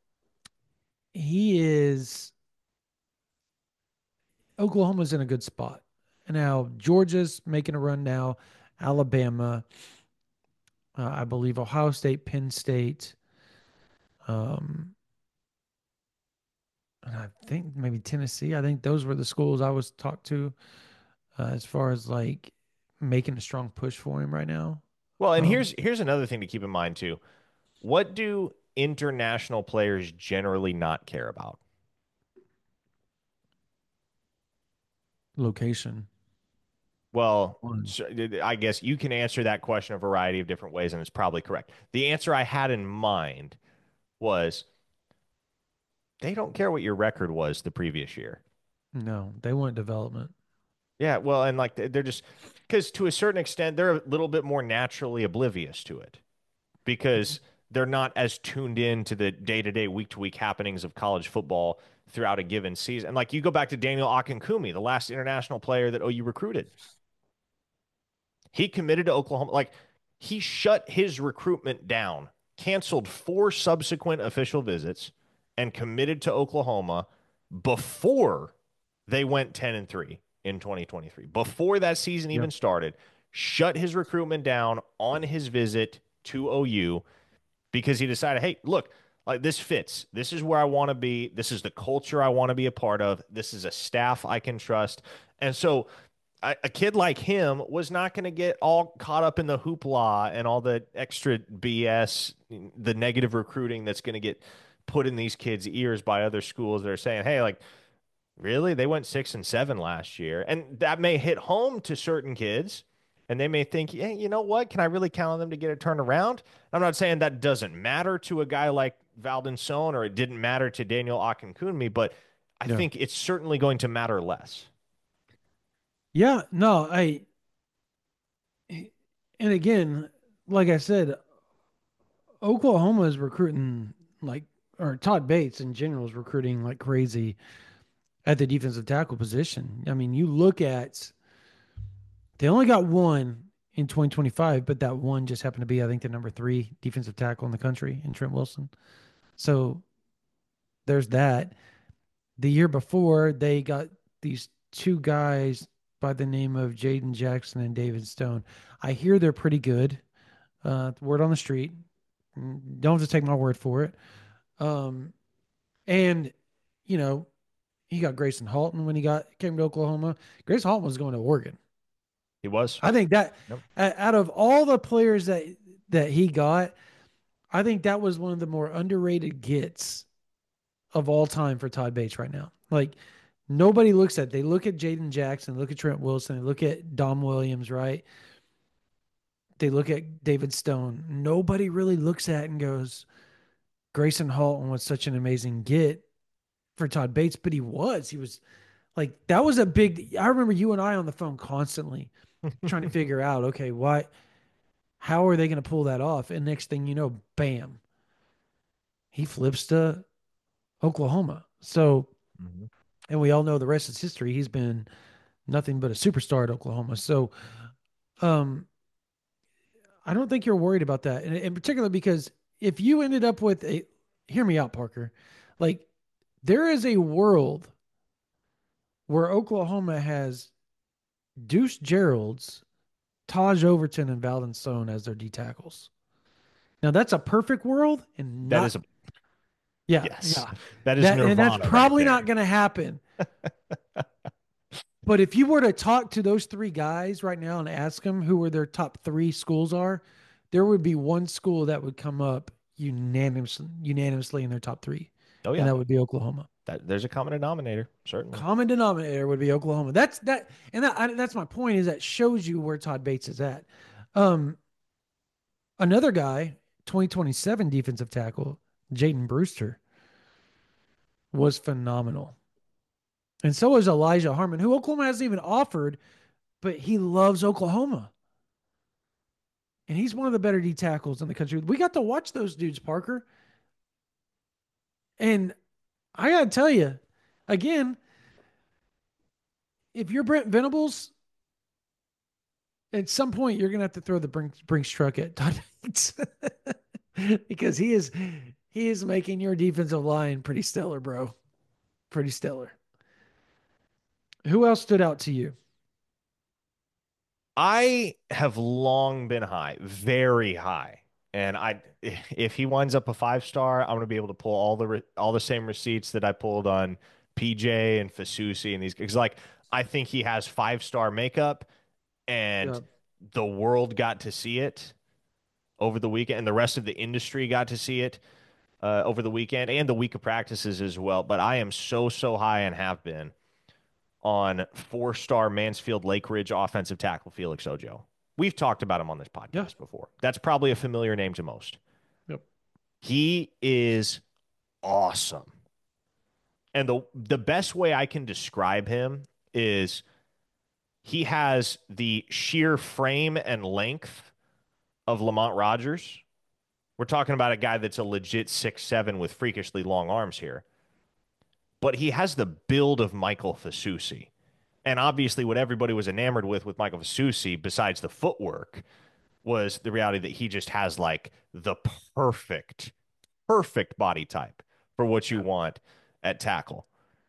he is Oklahoma's in a good spot. And now Georgia's making a run now. Alabama, uh, I believe Ohio State, Penn State, um, and I think maybe Tennessee. I think those were the schools I was talked to uh, as far as like making a strong push for him right now. Well, and Um, here's here's another thing to keep in mind too. What do international players generally not care about? Location. Well, One. so I guess you can answer that question a variety of different ways, and it's probably correct. The answer I had in mind was they don't care what your record was the previous year. No, they want development. Yeah, well, and like they're just because to a certain extent they're a little bit more naturally oblivious to it because they're not as tuned in to the day-to-day, week-to-week happenings of college football throughout a given season. And like you go back to Daniel Akinkumi, the last international player that O U recruited. He committed to Oklahoma. Like he shut his recruitment down, canceled four subsequent official visits, and committed to Oklahoma before they went ten and three in twenty twenty-three. Before that season even Yep. started, shut his recruitment down on his visit to O U because he decided, hey, look, like this fits. This is where I want to be. This is the culture I want to be a part of. This is a staff I can trust. And so a, a kid like him was not going to get all caught up in the hoopla and all the extra B S, the negative recruiting that's going to get put in these kids' ears by other schools that are saying, hey, like, really? They went six and seven last year. And that may hit home to certain kids. And they may think, hey, you know what? Can I really count on them to get it turned around? I'm not saying that doesn't matter to a guy like Valdon Stone or it didn't matter to Daniel Akinkumi, but I Yeah. think it's certainly going to matter less. Yeah, no, I and again, like I said, Oklahoma is recruiting like or Todd Bates in general is recruiting like crazy at the defensive tackle position. I mean, you look at they only got one in twenty twenty-five, but that one just happened to be, I think, the number three defensive tackle in the country in Trent Wilson. So there's that. The year before, they got these two guys by the name of Jaden Jackson and David Stone. I hear they're pretty good. Uh, word on the street. Don't have to take my word for it. Um, and, you know, he got Grayson Halton when he got came to Oklahoma. Grayson Halton was going to Oregon. He was. I think that Yep. out of all the players that that he got, I think that was one of the more underrated gets of all time for Todd Bates right now. Like, nobody looks at, they look at Jaden Jackson, look at Trent Wilson, they look at Dom Williams, right? They look at David Stone. Nobody really looks at and goes, Grayson Halton was such an amazing get for Todd Bates, but he was. He was like, that was a big, I remember you and I on the phone constantly trying to figure out, okay, why, how are they going to pull that off? And next thing you know, bam, he flips to Oklahoma. So, Mhm. and we all know the rest is history. He's been nothing but a superstar at Oklahoma. So, um, I don't think you're worried about that. And in particular, because if you ended up with a, hear me out, Parker, like there is a world where Oklahoma has Deuce Gerald's, Taj Overton, and Valdon Stone as their D tackles. Now that's a perfect world, and that not, is a yeah, yes, yeah. that is that, Nirvana, and that's probably right not going to happen. But if you were to talk to those three guys right now and ask them who were their top three schools are, there would be one school that would come up unanimously, unanimously in their top three. Oh yeah, and that would be Oklahoma. That, there's a common denominator, certainly. Common denominator would be Oklahoma. That's that, and that, I, that's my point. Is that shows you where Todd Bates is at. Um, another guy, twenty twenty-seven defensive tackle, Jaden Brewster, was phenomenal. And so is Elijah Harmon, who Oklahoma hasn't even offered, but he loves Oklahoma. And he's one of the better D tackles in the country. We got to watch those dudes, Parker. And I got to tell you, again, if you're Brent Venables, at some point you're going to have to throw the Brinks, Brinks truck at Todd Bates because he is he is making your defensive line pretty stellar, bro. Pretty stellar. Who else stood out to you? I have long been high, very high. And I, if he winds up a five star, I'm going to be able to pull all the re- all the same receipts that I pulled on P J and Fasusi and these. Because like I think he has five star makeup, and Yep. the world got to see it over the weekend, and the rest of the industry got to see it uh, over the weekend and the week of practices as well. But I am so so high and have been on four star Mansfield Lake Ridge offensive tackle Felix Ojo. We've talked about him on this podcast Yeah. before. That's probably a familiar name to most. Yep. He is awesome. And the the best way I can describe him is he has the sheer frame and length of Lamont Rogers. We're talking about a guy that's a legit six seven with freakishly long arms here. But he has the build of Michael Fasusi. And obviously what everybody was enamored with with Michael Fasusi, besides the footwork, was the reality that he just has like the perfect, perfect body type for what you want at tackle.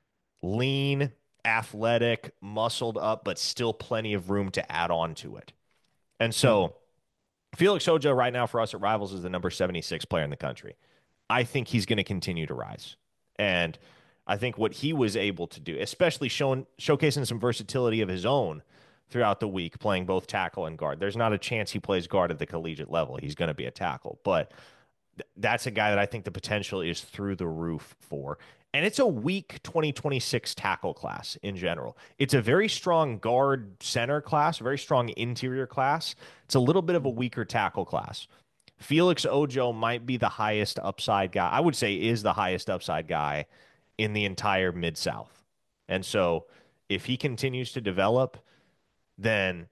Lean, athletic, muscled up, but still plenty of room to add on to it. And so Felix Ojo right now for us at Rivals is the number seventy-six player in the country. I think he's going to continue to rise. And I think what he was able to do, especially showing showcasing some versatility of his own throughout the week, playing both tackle and guard. There's not a chance he plays guard at the collegiate level. He's going to be a tackle. But th- that's a guy that I think the potential is through the roof for. And it's a weak twenty twenty-six tackle class in general. It's a very strong guard center class, a very strong interior class. It's a little bit of a weaker tackle class. Felix Ojo might be the highest upside guy. I would say is the highest upside guy in the entire Mid-South. And so if he continues to develop, then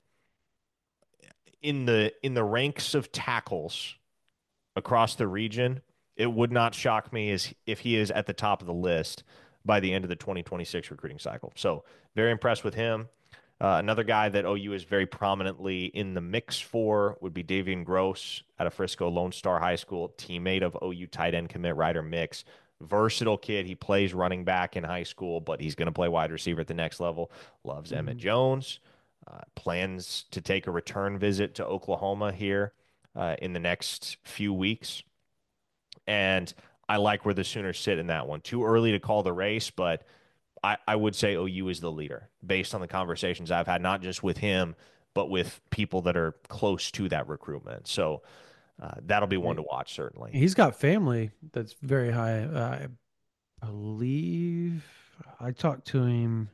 in the in the ranks of tackles across the region, it would not shock me as if he is at the top of the list by the end of the twenty twenty-six recruiting cycle. So very impressed with him. Uh, another guy that O U is very prominently in the mix for would be Davian Gross out of Frisco Lone Star High School, teammate of O U tight end commit Ryder Mix. Versatile kid. He plays running back in high school, but he's going to play wide receiver at the next level. Loves mm-hmm. Emmett Jones. Uh, plans to take a return visit to Oklahoma here uh, in the next few weeks. And I like where the Sooners sit in that one. Too early to call the race, but I, I would say O U is the leader based on the conversations I've had, not just with him, but with people that are close to that recruitment. So uh, that'll be one to watch, certainly. He's got family that's very high. Uh, I believe I talked to him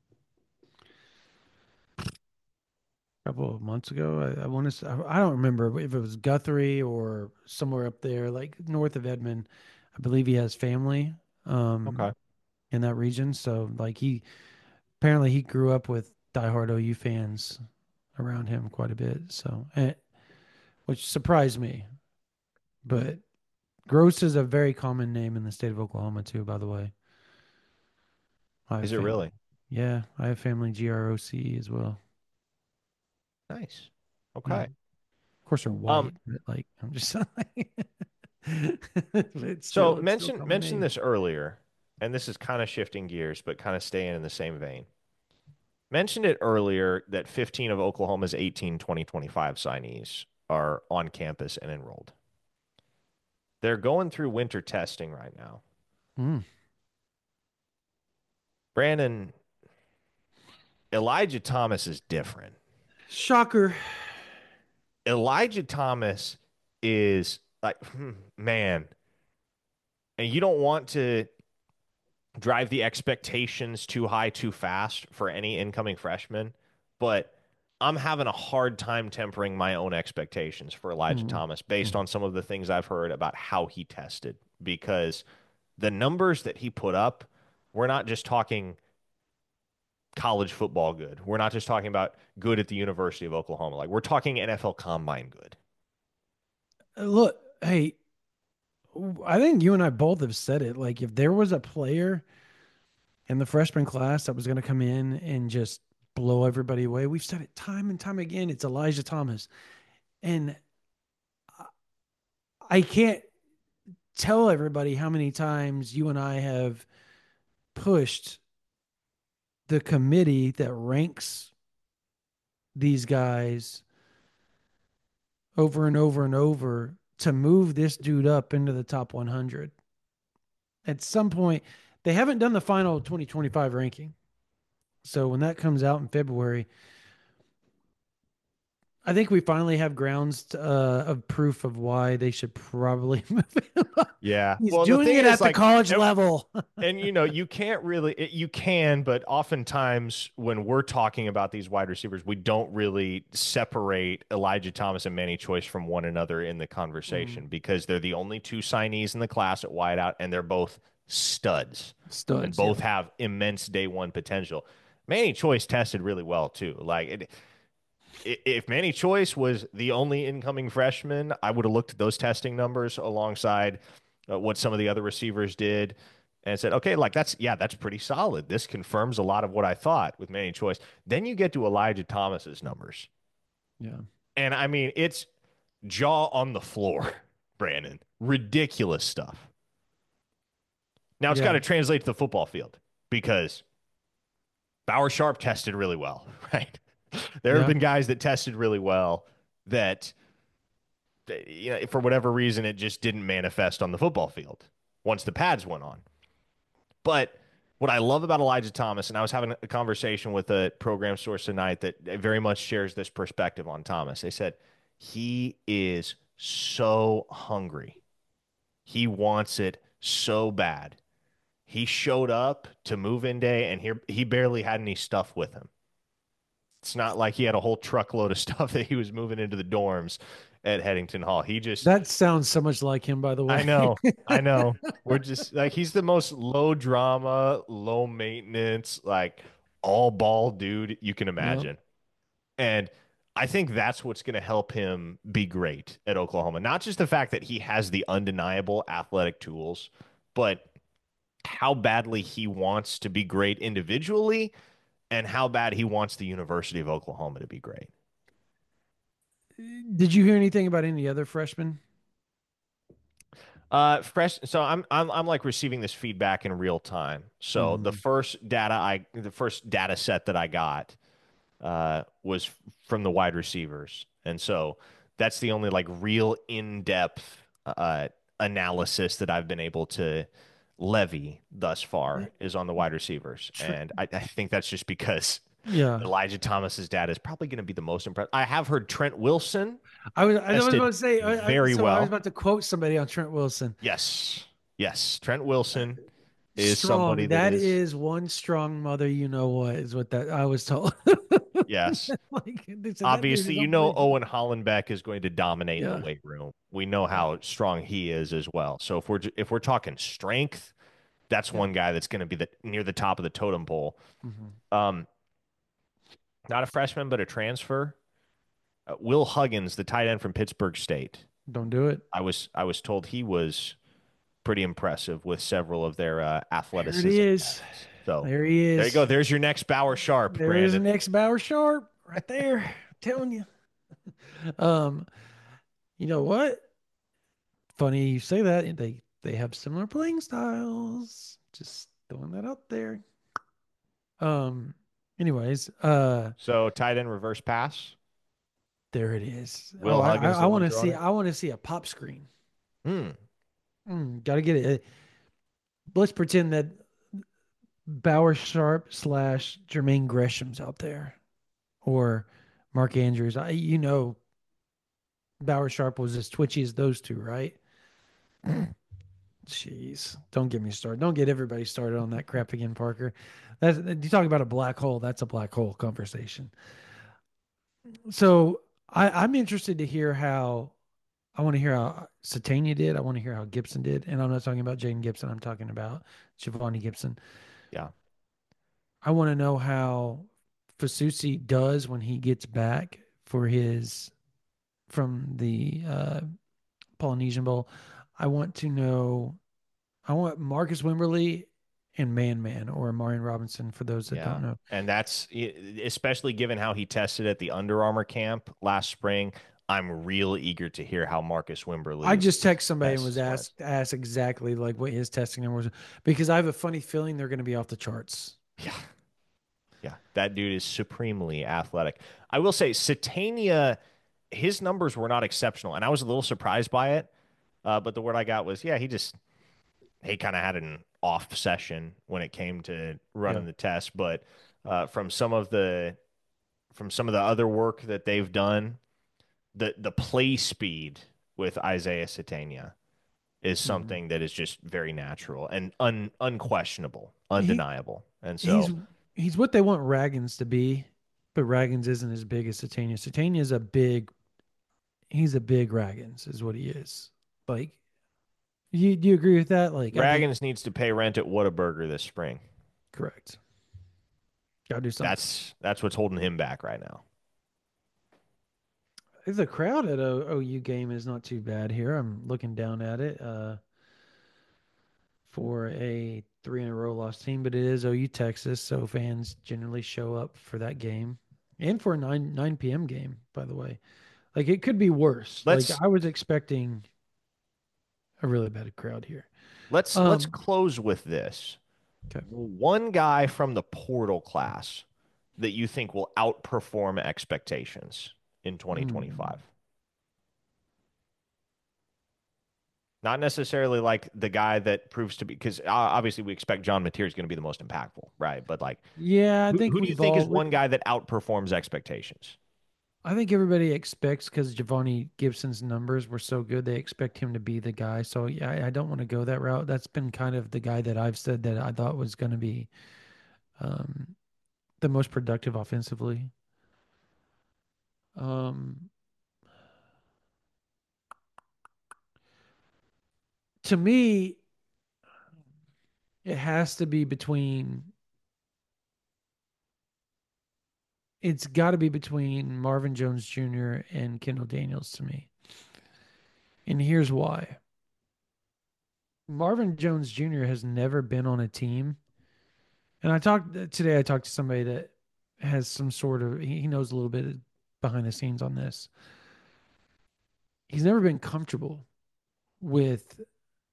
a couple of months ago. I, I want to. I don't remember if it was Guthrie or somewhere up there, like north of Edmond. I believe he has family um, okay. in that region. So, like he apparently he grew up with diehard O U fans around him quite a bit. So, and, which surprised me. But Gross is a very common name in the state of Oklahoma too. By the way, is it family. really? Yeah, I have family G R O C as well. Nice. Okay. Yeah. Of course, they're white, um, but like I'm just still, so mention mention this earlier, and this is kind of shifting gears, but kind of staying in the same vein. Mentioned it earlier that fifteen of Oklahoma's eighteen twenty twenty-five signees are on campus and enrolled. They're going through winter testing right now. Mm. Brandon, Elijah Thomas is different. Shocker. Elijah Thomas is like, hmm, man, and you don't want to drive the expectations too high too fast for any incoming freshman, but I'm having a hard time tempering my own expectations for Elijah mm-hmm. Thomas based mm-hmm. on some of the things I've heard about how he tested, because the numbers that he put up, we're not just talking college football good. We're not just talking about good at the University of Oklahoma. Like, we're talking N F L Combine good. Look, hey, I think you and I both have said it. Like, if there was a player in the freshman class that was going to come in and just blow everybody away, we've said it time and time again, it's Elijah Thomas. And I can't tell everybody how many times you and I have pushed the committee that ranks these guys over and over and over to move this dude up into the top one hundred. At some point, they haven't done the final twenty twenty-five ranking. So when that comes out in February, I think we finally have grounds to, uh, of proof of why they should probably move him up. Yeah. He's well, doing it at the like, college and, level. And, you know, you can't really, you can, but oftentimes when we're talking about these wide receivers, we don't really separate Elijah Thomas and Manny Choice from one another in the conversation mm. because they're the only two signees in the class at wideout, and they're both studs. Studs. And both yeah. have immense day one potential. Manny Choice tested really well, too. Like, it, if Manny Choice was the only incoming freshman, I would have looked at those testing numbers alongside uh, what some of the other receivers did and said, okay, like that's, yeah, that's pretty solid. This confirms a lot of what I thought with Manny Choice. Then you get to Elijah Thomas's numbers. Yeah. And I mean, it's jaw on the floor, Brandon. Ridiculous stuff. Now it's yeah. got to translate to the football field because Bauer Sharp tested really well, right? There yeah. have been guys that tested really well that, you know, for whatever reason, it just didn't manifest on the football field once the pads went on. But what I love about Elijah Thomas, and I was having a conversation with a program source tonight that very much shares this perspective on Thomas. They said he is so hungry. He wants it so bad. He showed up to move-in day, and he, he barely had any stuff with him. It's not like he had a whole truckload of stuff that he was moving into the dorms at Headington Hall. He just that sounds so much like him, by the way. I know, I know. We're just like he's the most low drama, low maintenance, like all ball dude you can imagine. Yep. And I think that's what's going to help him be great at Oklahoma. Not just the fact that he has the undeniable athletic tools, but how badly he wants to be great individually. And how bad he wants the University of Oklahoma to be great. Did you hear anything about any other freshmen? Uh, fresh. So I'm I'm I'm like receiving this feedback in real time. So the Mhm. first data I the first data set that I got uh was f- from the wide receivers, and so that's the only like real in-depth uh analysis that I've been able to levy thus far is on the wide receivers, Tr- and I, I think that's just because Yeah, Elijah Thomas's data is probably going to be the most impressive. I have heard Trent Wilson I was I was tested about to say. I, I, very so I was well. about to quote somebody on Trent Wilson. Yes. Yes. Trent Wilson is somebody Strong. that That is, is one strong mother. You know what is what that I was told. yes. Like they said, that dude Obviously, is you know unbelievable. Owen Hollenbeck is going to dominate in the Yeah. weight room. We know how strong he is as well. So if we're if we're talking strength, that's Yeah. one guy that's going to be the near the top of the totem pole. Mhm. Um, not a freshman, but a transfer. Uh, Will Huggins, the tight end from Pittsburgh State. Don't do it. I was I was told he was pretty impressive with several of their uh, There it athleticism is. tests. So There he there you go. is. There's your next Bauer Sharp, There is Brandon. an ex Bauer Sharp right there. I'm telling you. Um, you know what? Funny you say that. They they have similar playing styles. Just throwing that out there. Um, anyways, uh, So tight end reverse pass. there it is. Oh, Will I I, Huggins I the want one to drawing see it? I want to see a pop screen. Hmm. Mm, gotta get it. Let's pretend that Bauer Sharp slash Jermaine Gresham's out there, or Mark Andrews. I you know Bauer Sharp was as twitchy as those two, right? Jeez, don't get me started. Don't get everybody started on that crap again, Parker. That's you talk about a black hole. That's a black hole conversation. So I, I'm interested to hear how. I want to hear how Satania did. I want to hear how Gibson did, and I'm not talking about Jaden Gibson. I'm talking about Giovanni Gibson. Yeah. I want to know how Fasusi does when he gets back for his from the uh, Polynesian Bowl. I want to know. I want Marcus Wimberly and Man Man or Marion Robinson for those that Yeah. don't know. And that's especially given how he tested at the Under Armour camp last spring. I'm real eager to hear how Marcus Wimberly. I just text somebody and was asked asked exactly like what his testing number was because I have a funny feeling they're going to be off the charts. Yeah. Yeah. That dude is supremely athletic. I will say, Satania, his numbers were not exceptional, and I was a little surprised by it. Uh, but the word I got was, yeah, he just he kind of had an off session when it came to running Yeah. the test. But uh, from some of the from some of the other work that they've done, the the play speed with Isaiah Satania is Mhm. something that is just very natural and un, unquestionable, He undeniable. And he's so, he's what they want Raggins to be, but Raggins isn't as big as Satania. Satania is a big he's a big Raggins is what he is. Like you do you agree with that? Like I think Dragons needs to pay rent at Whataburger this spring. correct. Gotta do something. That's that's what's holding him back right now. The crowd at a O U game is not too bad here. I'm looking down at it uh, for a three in a row loss team, but it is O U Texas, so fans generally show up for that game and for a nine nine p m game. By the way, like it could be worse. Like Let's I was expecting a really bad crowd here. let's let's Um, close with this. okay. One guy from the portal class that you think will outperform expectations in twenty twenty-five. Hmm. Not necessarily like the guy that proves to be, because obviously we expect John Mateer is going to be the most impactful, right? But like, Yeah, I who, think who do you we've think is all. one guy that outperforms expectations? I think everybody expects because Giovanni Gibson's numbers were so good, they expect him to be the guy. So yeah, I, I don't want to go that route. That's been kind of the guy that I've said that I thought was going to be um, the most productive offensively. Um, to me, it has to be between. It's got to be between Marvin Jones Junior and Kendall Daniels to me, and here's why. Marvin Jones Junior has never been on a team. And I talked today, I talked to somebody that has some sort of, he he knows a little bit behind the scenes on this. He's never been comfortable with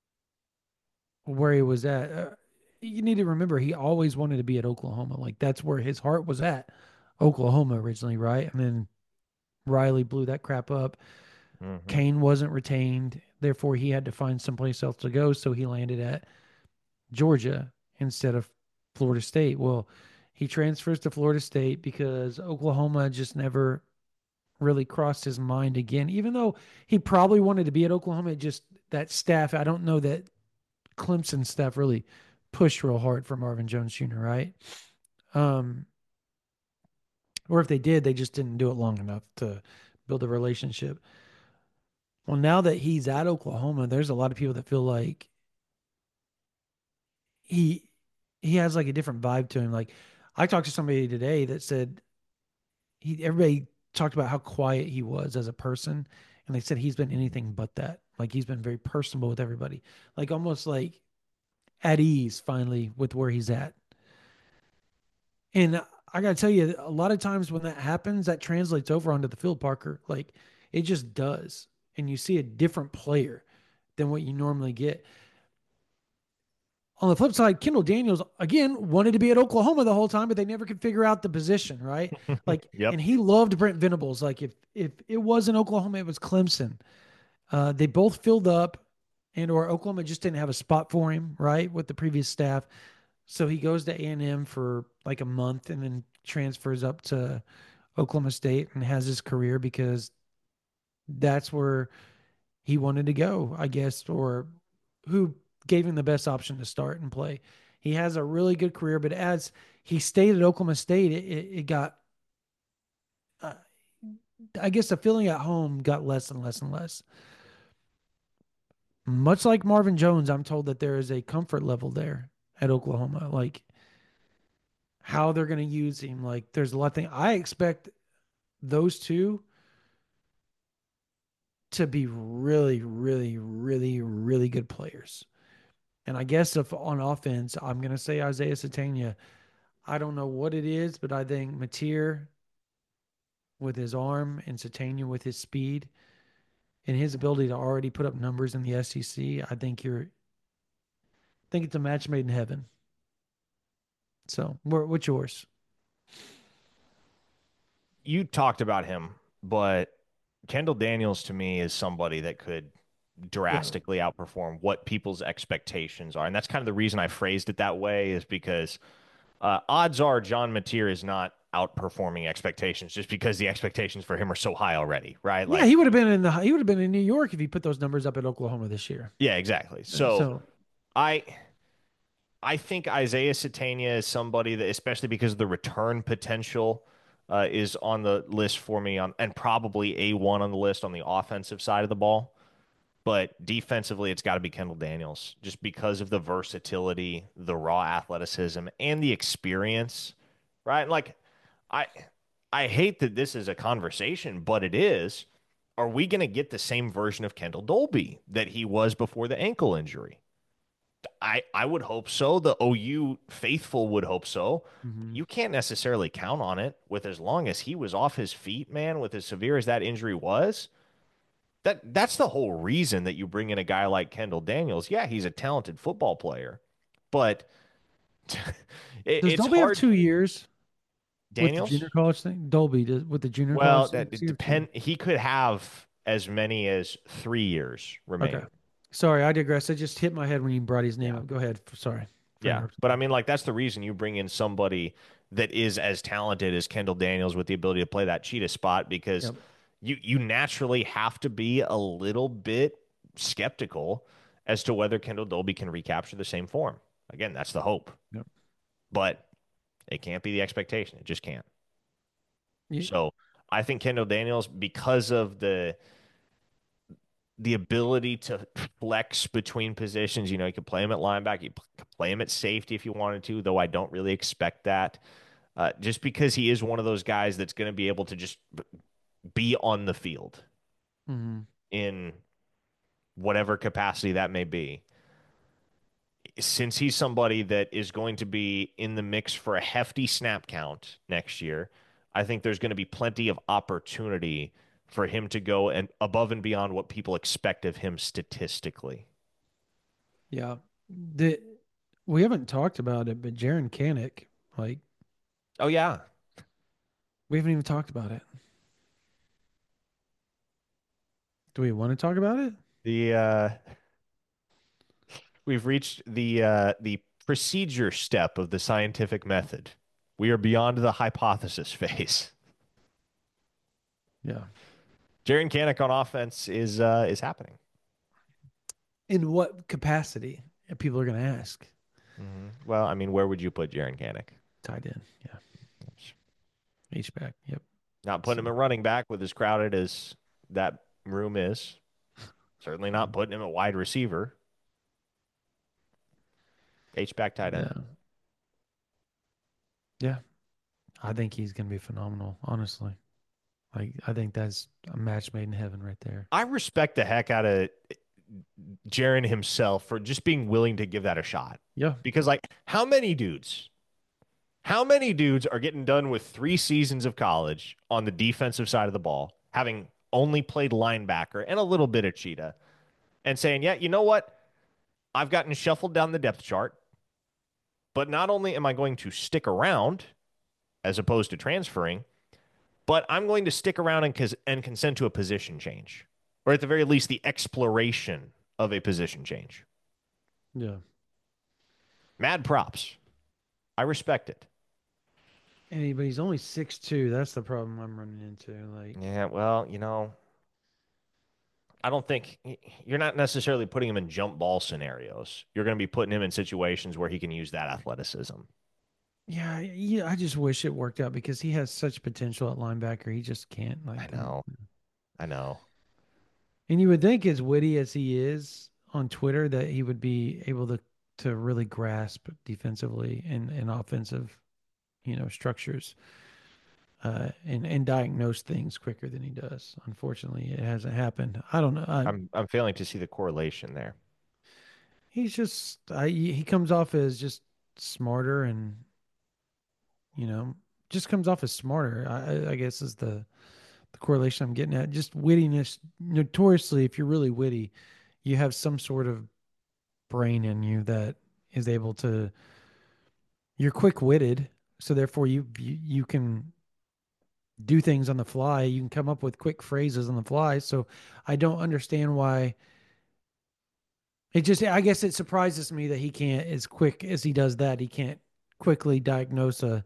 where he was at. Uh, you need to remember he always wanted to be at Oklahoma. Like that's where his heart was at, Oklahoma originally, right? And then Riley blew that crap up. Mm-hmm. Kane wasn't retained, therefore he had to find someplace else to go. So he landed at Georgia instead of Florida State. Well, he transfers to Florida State because Oklahoma just never really crossed his mind again. Even though he probably wanted to be at Oklahoma, it just that staff, I don't know that Clemson staff really pushed real hard for Marvin Jones Junior, right? Um, or if they did, they just didn't do it long enough to build a relationship. Well, now that he's at Oklahoma, there's a lot of people that feel like he he has like a different vibe to him. Like I talked to somebody today that said he everybody talked about how quiet he was as a person, and they said he's been anything but that. Like he's been very personable with everybody, like almost like at ease finally with where he's at. And I got to tell you, a lot of times when that happens, that translates over onto the field, Parker. Like it just does. And you see a different player than what you normally get. On the flip side, Kendall Daniels, again, wanted to be at Oklahoma the whole time, but they never could figure out the position, right? Like, Yep. and he loved Brent Venables. Like, if if it wasn't Oklahoma, it was Clemson. Uh, they both filled up, and or Oklahoma just didn't have a spot for him, right, with the previous staff. So he goes to A and M for like a month and then transfers up to Oklahoma State and has his career because that's where he wanted to go, I guess, or who gave him the best option to start and play. He has a really good career, but as he stayed at Oklahoma State, it, it, it got, uh, I guess the feeling at home got less and less and less. Much like Marvin Jones, I'm told that there is a comfort level there at Oklahoma. Like how they're going to use him. Like there's a lot of things. I expect those two to be really, really, really, really good players. And I guess if on offense, I'm going to say Isaiah Satania. I don't know what it is, but I think Mateer with his arm and Satania with his speed and his ability to already put up numbers in the S E C, I think you're, I think it's a match made in heaven. So, what's yours? You talked about him, but Kendall Daniels to me is somebody that could drastically yeah. outperform what people's expectations are. And that's kind of the reason I phrased it that way is because uh, odds are John Mateer is not outperforming expectations just because the expectations for him are so high already, right? Like, yeah, he would have been in the he would have been in New York if he put those numbers up at Oklahoma this year. Yeah, exactly. So, so I I think Isaiah Satania is somebody that, especially because of the return potential, uh, is on the list for me on, and probably A one on the list on the offensive side of the ball. But defensively, it's got to be Kendall Daniels just because of the versatility, the raw athleticism, and the experience, right? Like, I I hate that this is a conversation, but it is. Are we going to get the same version of Kendall Dolby that he was before the ankle injury? I, I would hope so. The O U faithful would hope so. Mm-hmm. You can't necessarily count on it with as long as he was off his feet, man, with as severe as that injury was. That that's the whole reason that you bring in a guy like Kendall Daniels. Yeah, he's a talented football player, but it, does Dolby hard. have two years? Daniels, with the junior college thing. Dolby does, with the junior well, college. Well, that depend. He could have as many as three years remaining. Okay. Sorry, I digress. I just hit my head when you brought his name yeah. up. Go ahead. Sorry. Yeah, but I mean, like that's the reason you bring in somebody that is as talented as Kendall Daniels with the ability to play that cheetah spot because. Yep. You you naturally have to be a little bit skeptical as to whether Kendall Dolby can recapture the same form. Again, that's the hope. Yep. But it can't be the expectation. It just can't. Yeah. So I think Kendall Daniels, because of the the ability to flex between positions, you know, you could play him at linebacker, you could play him at safety if you wanted to, though I don't really expect that. Uh, just because he is one of those guys that's going to be able to just be on the field mm-hmm. in whatever capacity that may be. Since he's somebody that is going to be in the mix for a hefty snap count next year, I think there's going to be plenty of opportunity for him to go and above and beyond what people expect of him statistically. Yeah. The we haven't talked about it, but Jaron Kanik, like, Oh yeah, we haven't even talked about it. Do we want to talk about it? the uh, we've reached the uh, the procedure step of the scientific method. We are beyond the hypothesis phase. Yeah. Jaron Kanik on offense is uh, is happening. In what capacity? People are going to ask. Mm-hmm. Well, I mean, where would you put Jaron Kanik? Tight end. Yeah. H back. Yep. Not putting him at running back with as crowded as that room is. Certainly not putting him at wide receiver. H back tight end. Yeah. Yeah. I think he's going to be phenomenal, honestly. Like, I think that's a match made in heaven right there. I respect the heck out of Jaron himself for just being willing to give that a shot. Yeah. Because, like, how many dudes, how many dudes are getting done with three seasons of college on the defensive side of the ball, having only played linebacker and a little bit of cheetah, and saying, yeah, you know what? I've gotten shuffled down the depth chart, but not only am I going to stick around as opposed to transferring, but I'm going to stick around and, cons- and consent to a position change, or at the very least, the exploration of a position change. Yeah. Mad props. I respect it. And but he's only six two. That's the problem I'm running into. Like, yeah, well, you know, I don't think you're not necessarily putting him in jump ball scenarios. You're going to be putting him in situations where he can use that athleticism. Yeah, yeah. I just wish it worked out because he has such potential at linebacker. He just can't. Like, I know. I know. And you would think, as witty as he is on Twitter, that he would be able to to really grasp defensively and, and offensive, you know, structures, uh, and and diagnose things quicker than he does. Unfortunately, it hasn't happened. I don't know. I, I'm I'm failing to see the correlation there. He's just I, he comes off as just smarter and, you know, just comes off as smarter. I, I guess is the the correlation I'm getting at. Just wittiness. Notoriously, if you're really witty, you have some sort of brain in you that is able to. You're quick-witted, so therefore you you, you can do things on the fly. You can come up with quick phrases on the fly. So I don't understand why. It just, I guess it surprises me that he can't, as quick as he does that, he can't quickly diagnose a,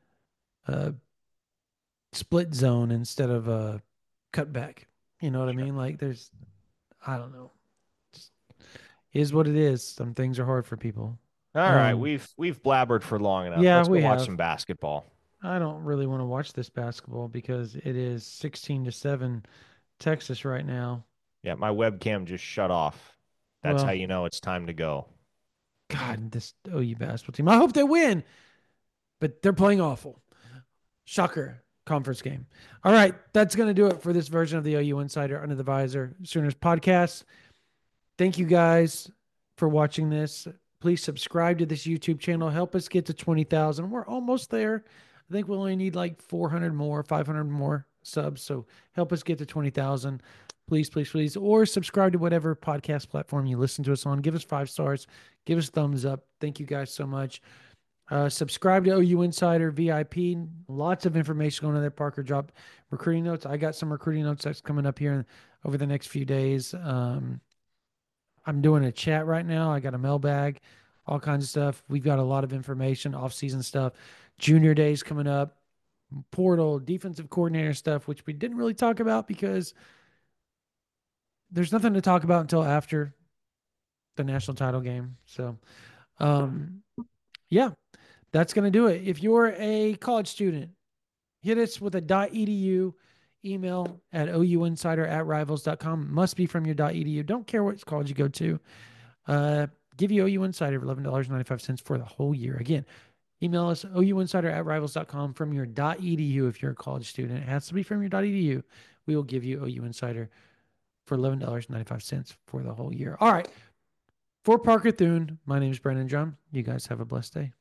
a split zone instead of a cutback. You know what sure. I mean? Like, there's, I don't know. Just is what it is. Some things are hard for people. All um, right, we've we've blabbered for long enough. Yeah, Let's go we watch have. some basketball. I don't really want to watch this basketball because it is sixteen to seven Texas right now. Yeah, my webcam just shut off. That's well, how you know it's time to go. God, this O U basketball team. I hope they win, but they're playing awful. Shocker. Conference game. All right, that's going to do it for this version of the O U Insider Under the Visor Sooners podcast. Thank you guys for watching this. Please subscribe to this YouTube channel. Help us get to twenty thousand. We're almost there. I think we only need like four hundred more, five hundred more subs. So help us get to twenty thousand. Please, please, please. Or subscribe to whatever podcast platform you listen to us on. Give us five stars. Give us thumbs up. Thank you guys so much. Uh, subscribe to O U Insider V I P. Lots of information going on there. Parker dropped recruiting notes. I got some recruiting notes that's coming up here over the next few days. Um, I'm doing a chat right now. I got a mailbag, all kinds of stuff. We've got a lot of information, off-season stuff. Junior days coming up. Portal, defensive coordinator stuff, which we didn't really talk about because there's nothing to talk about until after the national title game. So, um, yeah. That's going to do it. If you're a college student, hit us with a .edu email at ouinsider at rivals dot com. Must be from your .edu. Don't care what college you go to. Uh, give you O U Insider for eleven dollars and ninety-five cents for the whole year. Again, email us ouinsider at rivals dot com from your .edu if you're a college student. It has to be from your .edu. We will give you O U Insider for eleven dollars and ninety-five cents for the whole year. All right. For Parker Thune, my name is Brandon Drum. You guys have a blessed day.